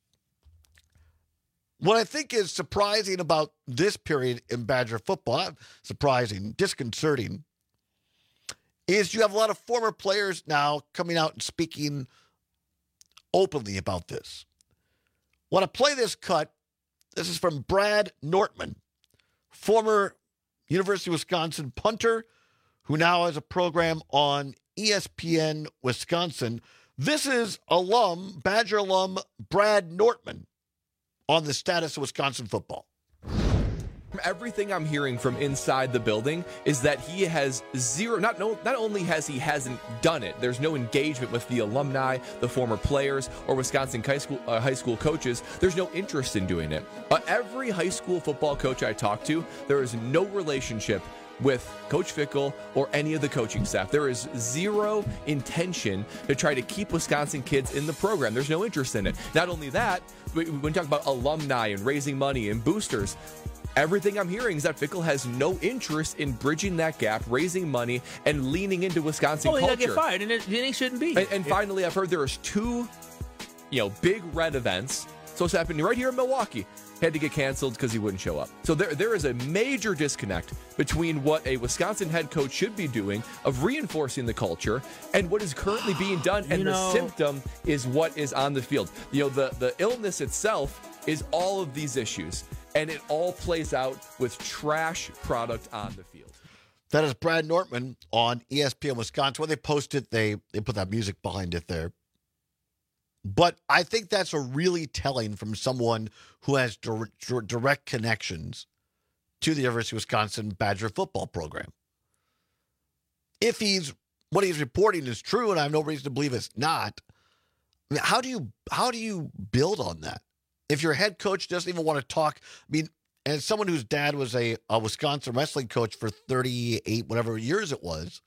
What I think is surprising about this period in Badger football, surprising, disconcerting, is you have a lot of former players now coming out and speaking openly about this. Want to play this cut? This is from Brad Nortman, former University of Wisconsin punter, who now has a program on E S P N Wisconsin. This is alum, Badger alum, Brad Nortman on the status of Wisconsin football. Everything I'm hearing from inside the building is that he has zero, not, no, not only has he hasn't done it, there's no engagement with the alumni, the former players, or Wisconsin high school, uh, high school coaches. There's no interest in doing it. Uh, every high school football coach I talk to, there is no relationship with Coach Fickell or any of the coaching staff. There is zero intention to try to keep Wisconsin kids in the program. There's no interest in it. Not only that, when we talk about alumni and raising money and boosters, everything I'm hearing is that Fickell has no interest in bridging that gap, raising money, and leaning into Wisconsin well, culture. He'll get fired, and, it, and he shouldn't be. And, and finally, I've heard there's two, you know, big red events. So it's happening right here in Milwaukee. Had to get canceled because he wouldn't show up. So there, there is a major disconnect between what a Wisconsin head coach should be doing of reinforcing the culture and what is currently being done. And You the know- symptom is what is on the field. You know, the, the illness itself is all of these issues. And it all plays out with trash product on the field. That is Brad Nortman on E S P N Wisconsin. When they post it, they, they put that music behind it there. But I think that's a really telling from someone who has dir- dir- direct connections to the University of Wisconsin Badger football program. If he's what he's reporting is true, and I have no reason to believe it's not, I mean, how do you how do you build on that? If your head coach doesn't even want to talk, I mean, as someone whose dad was a, a Wisconsin wrestling coach for thirty-eight, whatever years it was,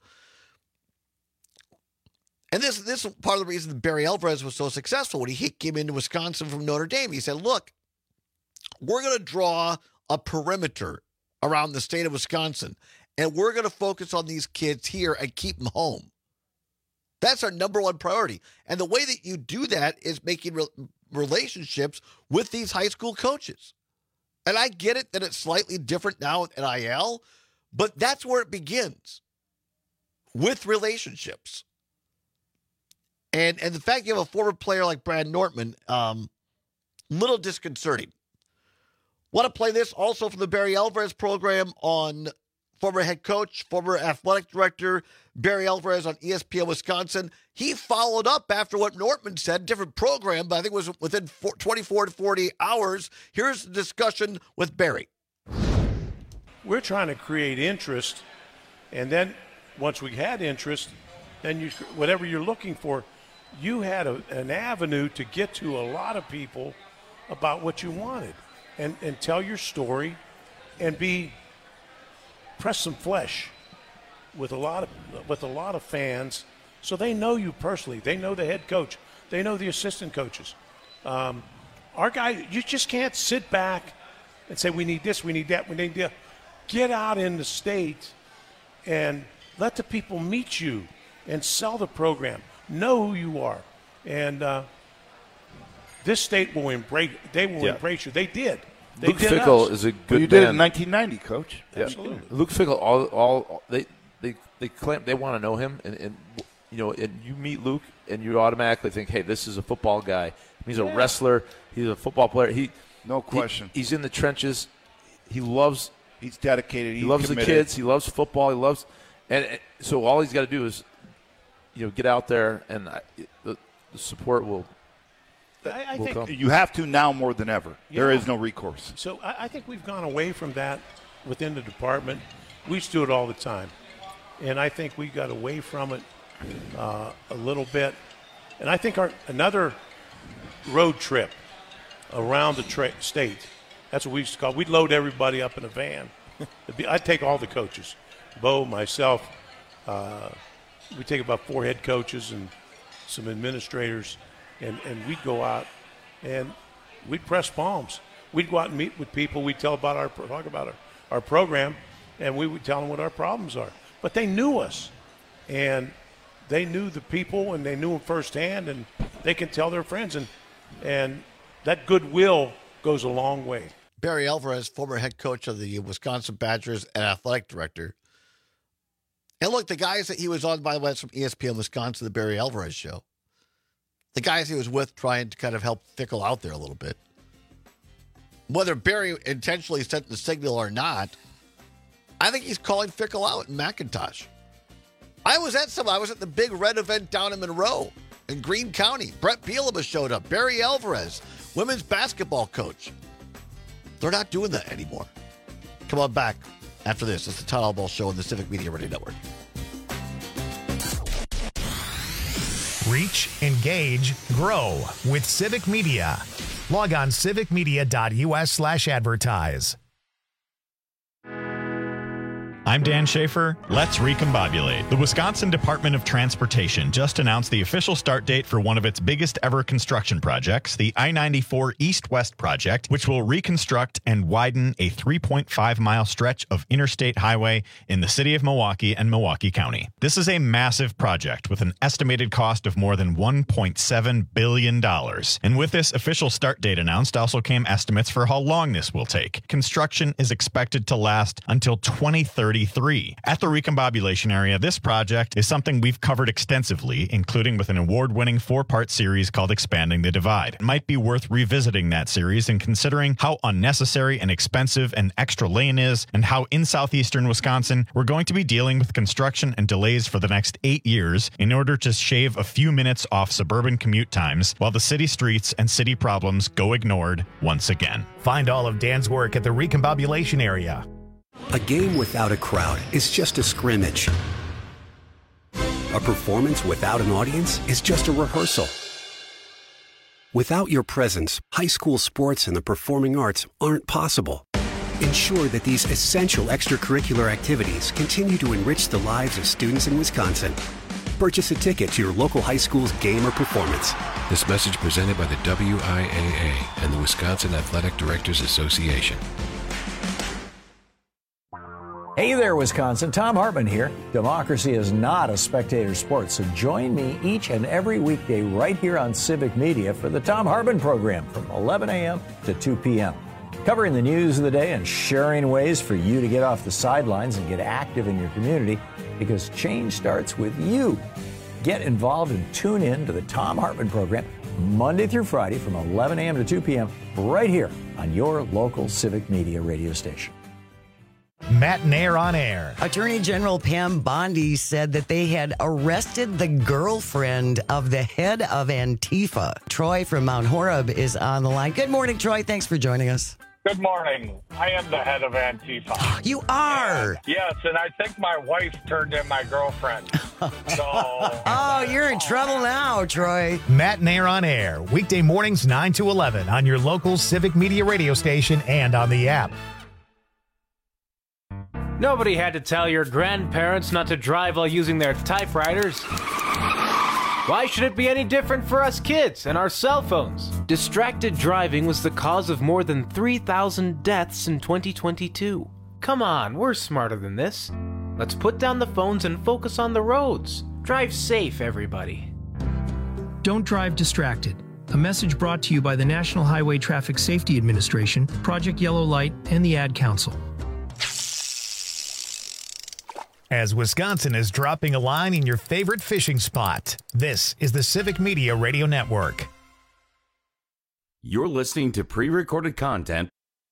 and this this is part of the reason that Barry Alvarez was so successful when he came into Wisconsin from Notre Dame. He said, look, we're going to draw a perimeter around the state of Wisconsin, and we're going to focus on these kids here and keep them home. That's our number one priority. And the way that you do that is making re- relationships with these high school coaches. And I get it that it's slightly different now with N I L, but that's where it begins, with relationships. And and the fact you have a former player like Brad Nortman, um, little disconcerting. Want to play this also from the Barry Alvarez program on former head coach, former athletic director, Barry Alvarez on E S P N Wisconsin. He followed up after what Nortman said, different program, but I think it was within twenty-four to forty hours. Here's the discussion with Barry. We're trying to create interest, and then once we had interest, then you whatever you're looking for, you had a, an avenue to get to a lot of people about what you wanted and, and tell your story and be press some flesh with a lot of with a lot of fans so they know you personally. They know the head coach. They know the assistant coaches. Um, our guy, you just can't sit back and say we need this, we need that, we need that. Get out in the state and let the people meet you and sell the program. Know who you are. And uh, this state will embrace they will Yeah. embrace you. They did. They Luke did Fickell us. is a good well, you did it man. in nineteen ninety, Coach. Yeah. Absolutely. Luke Fickell, all, all they they they claim they want to know him, and, and you know, and you meet Luke, and you automatically think, hey, this is a football guy. He's a Yeah. wrestler. He's a football player. He no question. He, he's in the trenches. He loves. He's dedicated. He He's loves committed. the kids. He loves football. He loves, and, and so all he's got to do is, you know, get out there, and I, the, the support will. I, I will think come. you have to now more than ever. There Yeah. is no recourse. So I, I think we've gone away from that within the department. We used to do it all the time. And I think we got away from it uh, a little bit. And I think our another road trip around the tra- state, that's what we used to call it. We'd load everybody up in a van. It'd be, I'd take all the coaches, Bo, myself. Uh, we'd take about four head coaches and some administrators. And, and we'd go out and we'd press palms. We'd go out and meet with people. We'd tell about our talk about our, our program, and we would tell them what our problems are. But they knew us, and they knew the people, and they knew them firsthand, and they can tell their friends, and and that goodwill goes a long way. Barry Alvarez, former head coach of the Wisconsin Badgers and athletic director. And look, the guys that he was on, by the way, that's from E S P N Wisconsin, the Barry Alvarez show. The guys he was with trying to kind of help Fickell out there a little bit. Whether Barry intentionally sent the signal or not, I think he's calling Fickell out in McIntosh. I was at some, I was at the big red event down in Monroe in Greene County. Brett Bielema showed up. Barry Alvarez, women's basketball coach. They're not doing that anymore. Come on back after this. It's the Todd Albaugh Show on the Civic Media Radio Network. Reach, engage, grow with Civic Media. Log on civicmedia.us slash advertise. I'm Dan Schaefer. Let's recombobulate. The Wisconsin Department of Transportation just announced the official start date for one of its biggest ever construction projects, the I ninety-four East-West project, which will reconstruct and widen a three point five mile stretch of interstate highway in the city of Milwaukee and Milwaukee County. This is a massive project with an estimated cost of more than one point seven billion dollars. And with this official start date announced also came estimates for how long this will take. Construction is expected to last until twenty thirty-three. At the recombobulation area, this project is something we've covered extensively, including with an award-winning four-part series called Expanding the Divide. It might be worth revisiting that series and considering how unnecessary and expensive an extra lane is, and how in southeastern Wisconsin we're going to be dealing with construction and delays for the next eight years in order to shave a few minutes off suburban commute times while the city streets and city problems go ignored once again. Find all of Dan's work at the recombobulation area. A game without a crowd is just a scrimmage. A performance without an audience is just a rehearsal. Without your presence, high school sports and the performing arts aren't possible. Ensure that these essential extracurricular activities continue to enrich the lives of students in Wisconsin. Purchase a ticket to your local high school's game or performance. This message presented by the W I A A and the Wisconsin Athletic Directors Association. Hey there, Wisconsin. Tom Hartman here. Democracy is not a spectator sport, so join me each and every weekday right here on Civic Media for the Tom Hartman program from eleven a.m. to two p.m. Covering the news of the day and sharing ways for you to get off the sidelines and get active in your community, because change starts with you. Get involved and tune in to the Tom Hartman program Monday through Friday from eleven a.m. to two p.m. right here on your local Civic Media radio station. Matt Nair on air. Attorney General Pam Bondi said that they had arrested the girlfriend of the head of Antifa. Troy from Mount Horeb is on the line. Good morning, Troy. Thanks for joining us. Good morning. I am the head of Antifa. You are? And, yes, and I think my wife turned in my girlfriend. So, oh, you're in trouble now, Troy. Matt Nair on air. Weekday mornings nine to eleven on your local Civic Media radio station and on the app. Nobody had to tell your grandparents not to drive while using their typewriters. Why should it be any different for us kids and our cell phones? Distracted driving was the cause of more than three thousand deaths in twenty twenty-two. Come on, we're smarter than this. Let's put down the phones and focus on the roads. Drive safe, everybody. Don't drive distracted. A message brought to you by the National Highway Traffic Safety Administration, Project Yellow Light, and the Ad Council. As Wisconsin is dropping a line in your favorite fishing spot, this is the Civic Media Radio Network. You're listening to pre-recorded content.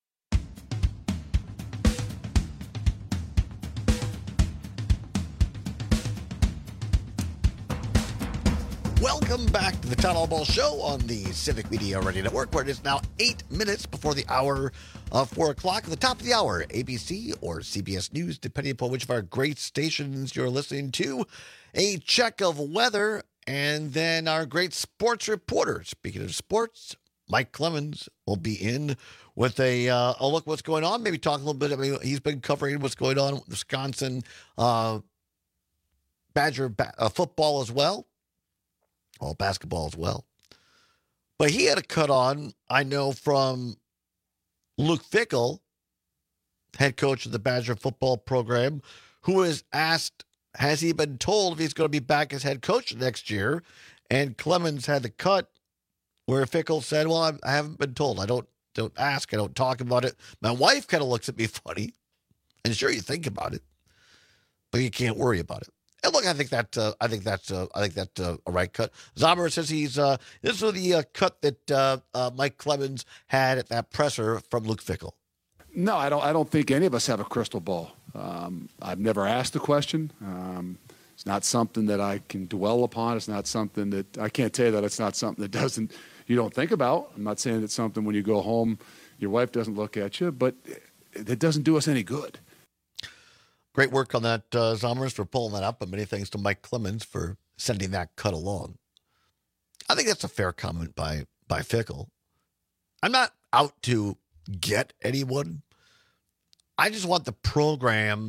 Welcome back to the Town Hall Ball Show on the Civic Media Radio Network, where it is now eight minutes before the hour of four o'clock. At the top of the hour, A B C or C B S News, depending upon which of our great stations you're listening to. A check of weather, and then our great sports reporter. Speaking of sports, Mike Clemens will be in with a, uh, a look at what's going on. Maybe talk a little bit. I mean, he's been covering what's going on with Wisconsin uh, Badger ba- uh, football as well. All basketball as well. But he had a cut on, I know, from Luke Fickell, head coach of the Badger football program, who was asked, has he been told if he's going to be back as head coach next year? And Clemens had the cut where Fickell said, well, I haven't been told. I don't don't ask. I don't talk about it. My wife kind of looks at me funny. And sure, you think about it, but you can't worry about it. And look, I think that uh, I think that's uh, I think that's uh, a right cut. Zomer says he's uh, this was the uh, cut that uh, uh, Mike Clemens had at that presser from Luke Fickell. No, I don't. I don't think any of us have a crystal ball. Um, I've never asked the question. Um, it's not something that I can dwell upon. It's not something that I can't tell you that it's not something that doesn't you don't think about. I'm not saying it's something when you go home, your wife doesn't look at you, but it doesn't do us any good. Great work on that, uh, Zomers, for pulling that up, and many thanks to Mike Clemens for sending that cut along. I think that's a fair comment by, by Fickell. I'm not out to get anyone. I just want the program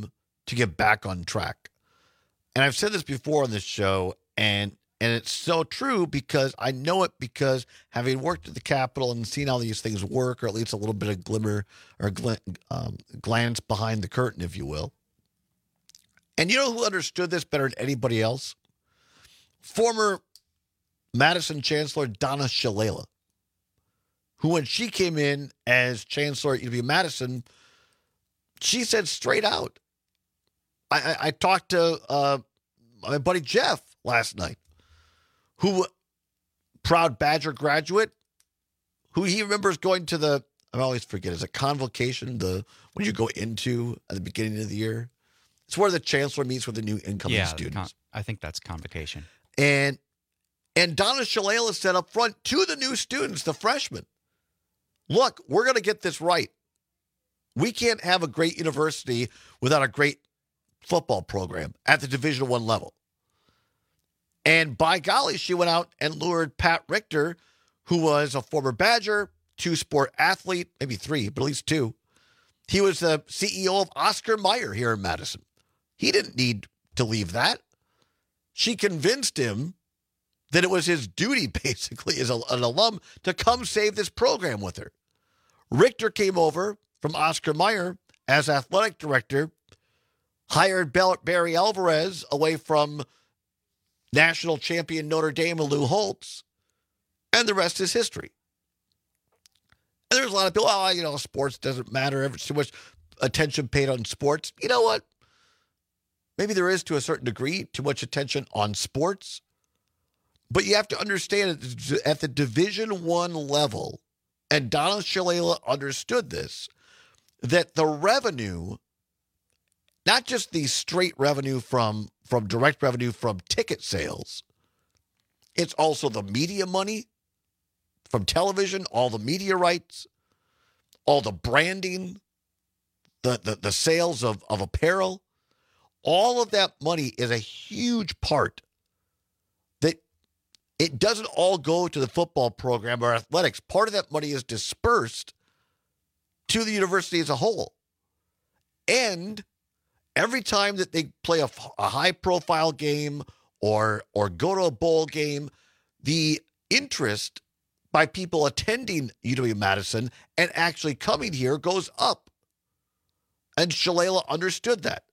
to get back on track. And I've said this before on this show, and and it's so true because I know it because having worked at the Capitol and seen how these things work, or at least a little bit of glimmer or gl- um, glance behind the curtain, if you will. And you know who understood this better than anybody else? Former Madison Chancellor Donna Shalala, who when she came in as Chancellor at U W Madison, she said straight out, I, I, I talked to uh, my buddy Jeff last night, who, proud Badger graduate, who he remembers going to the, I always forget, is it convocation, the when you go into at the beginning of the year? It's where the chancellor meets with the new incoming yeah, students. Con- I think that's convocation. And and Donna Shalala said up front to the new students, the freshmen, look, we're going to get this right. We can't have a great university without a great football program at the Division One level. And by golly, she went out and lured Pat Richter, who was a former Badger, two-sport athlete, maybe three, but at least two. He was the C E O of Oscar Mayer here in Madison. He didn't need to leave that. She convinced him that it was his duty, basically, as a, an alum, to come save this program with her. Richter came over from Oscar Mayer as athletic director, hired Barry Alvarez away from national champion Notre Dame and Lou Holtz, and the rest is history. And there's a lot of people, oh, you know, sports doesn't matter. There's too much attention paid on sports. You know what? Maybe there is, to a certain degree, too much attention on sports. But you have to understand that at the Division One level, and Donna Shalala understood this, that the revenue, not just the straight revenue from, from direct revenue from ticket sales, it's also the media money from television, all the media rights, all the branding, the, the, the sales of, of apparel. All of that money is a huge part that it doesn't all go to the football program or athletics. Part of that money is dispersed to the university as a whole. And every time that they play a, a high-profile game or or go to a bowl game, the interest by people attending U W Madison and actually coming here goes up. And Shalala understood that.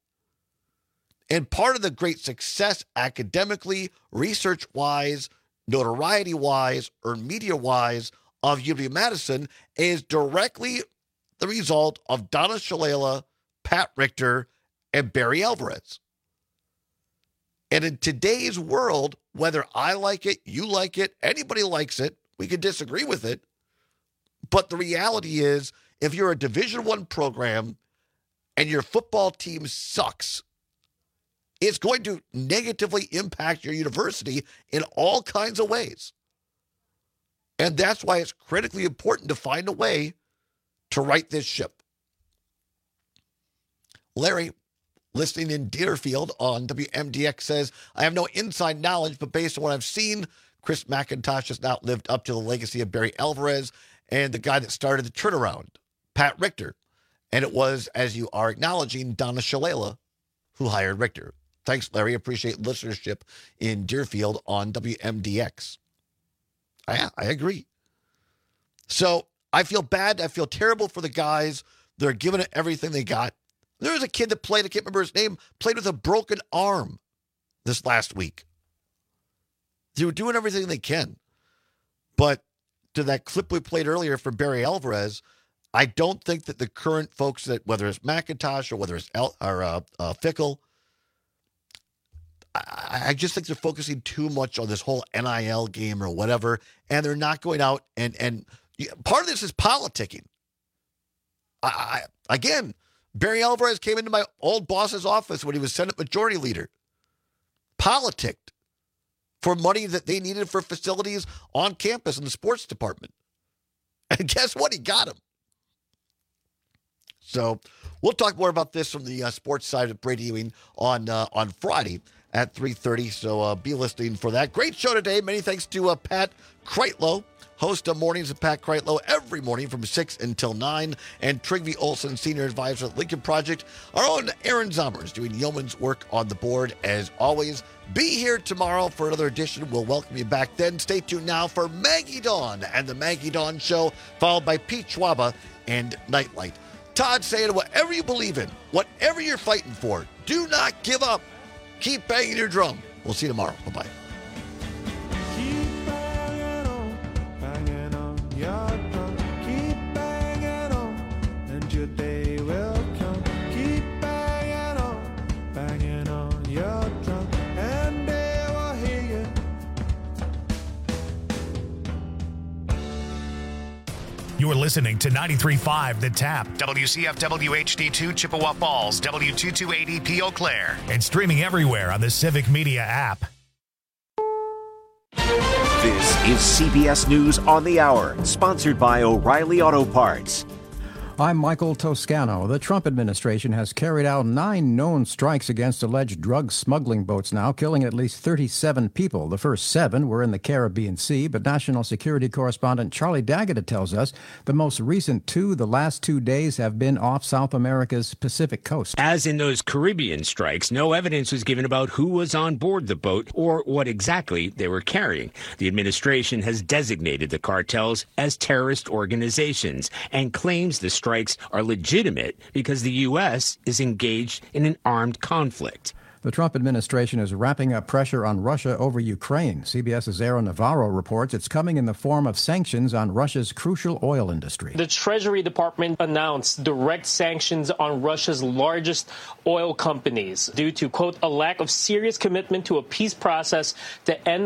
And part of the great success academically, research-wise, notoriety-wise, or media-wise of U W Madison is directly the result of Donna Shalala, Pat Richter, and Barry Alvarez. And in today's world, whether I like it, you like it, anybody likes it, we can disagree with it. But the reality is, if you're a Division One program and your football team sucks, it's going to negatively impact your university in all kinds of ways. And that's why it's critically important to find a way to right this ship. Larry, listening in Deerfield on W M D X, says, I have no inside knowledge, but based on what I've seen, Chris McIntosh has not lived up to the legacy of Barry Alvarez and the guy that started the turnaround, Pat Richter. And it was, as you are acknowledging, Donna Shalala who hired Richter. Thanks, Larry. Appreciate listenership in Deerfield on W M D X. I, I agree. So I feel bad. I feel terrible for the guys. They're giving it everything they got. There was a kid that played, I can't remember his name, played with a broken arm this last week. They were doing everything they can. But to that clip we played earlier from Barry Alvarez, I don't think that the current folks, that whether it's McIntosh or whether it's El, or uh, uh, Fickle, I, I just think they're focusing too much on this whole N I L game or whatever, and they're not going out and and part of this is politicking. I, I again, Barry Alvarez came into my old boss's office when he was Senate Majority Leader, politicked for money that they needed for facilities on campus in the sports department, and guess what? He got him. So we'll talk more about this from the uh, sports side of Brady Ewing on uh, on Friday at three thirty. So uh, be listening for that. Great show today. Many thanks to uh, Pat Kreitlow host of Mornings with Pat Kreitlow every morning from six until nine, and Trygve Olsen, senior advisor at Lincoln Project. Our own Aaron Zommers doing yeoman's work on the board as always. Be here tomorrow for another edition. We'll welcome you back then. Stay tuned now for Maggie Dawn and the Maggie Dawn Show, followed by Pete Schwaba and Nightlight. Todd saying, whatever you believe in, whatever you're fighting for, do not give up. Keep banging your drum. We'll see you tomorrow. Bye-bye. Keep banging on, banging on your drum. Keep banging on, and your day will come. Keep banging on, banging on your drum, and they will hear you. You're listening to ninety-three point five The Tap, W C F W H D two Chippewa Falls, W two two eight E P Eau Claire, and streaming everywhere on the Civic Media app. This is C B S News on the Hour, sponsored by O'Reilly Auto Parts. I'm Michael Toscano. The Trump administration has carried out nine known strikes against alleged drug smuggling boats now, killing at least thirty-seven people. The first seven were in the Caribbean Sea, but national security correspondent Charlie D'Agata tells us the most recent two, the last two days, have been off South America's Pacific coast. As in those Caribbean strikes, no evidence was given about who was on board the boat or what exactly they were carrying. The administration has designated the cartels as terrorist organizations and claims the strikes are legitimate because the U S is engaged in an armed conflict. The Trump administration is wrapping up pressure on Russia over Ukraine. CBS's Aaron Navarro reports it's coming in the form of sanctions on Russia's crucial oil industry. The Treasury Department announced direct sanctions on Russia's largest oil companies due to, quote, a lack of serious commitment to a peace process to end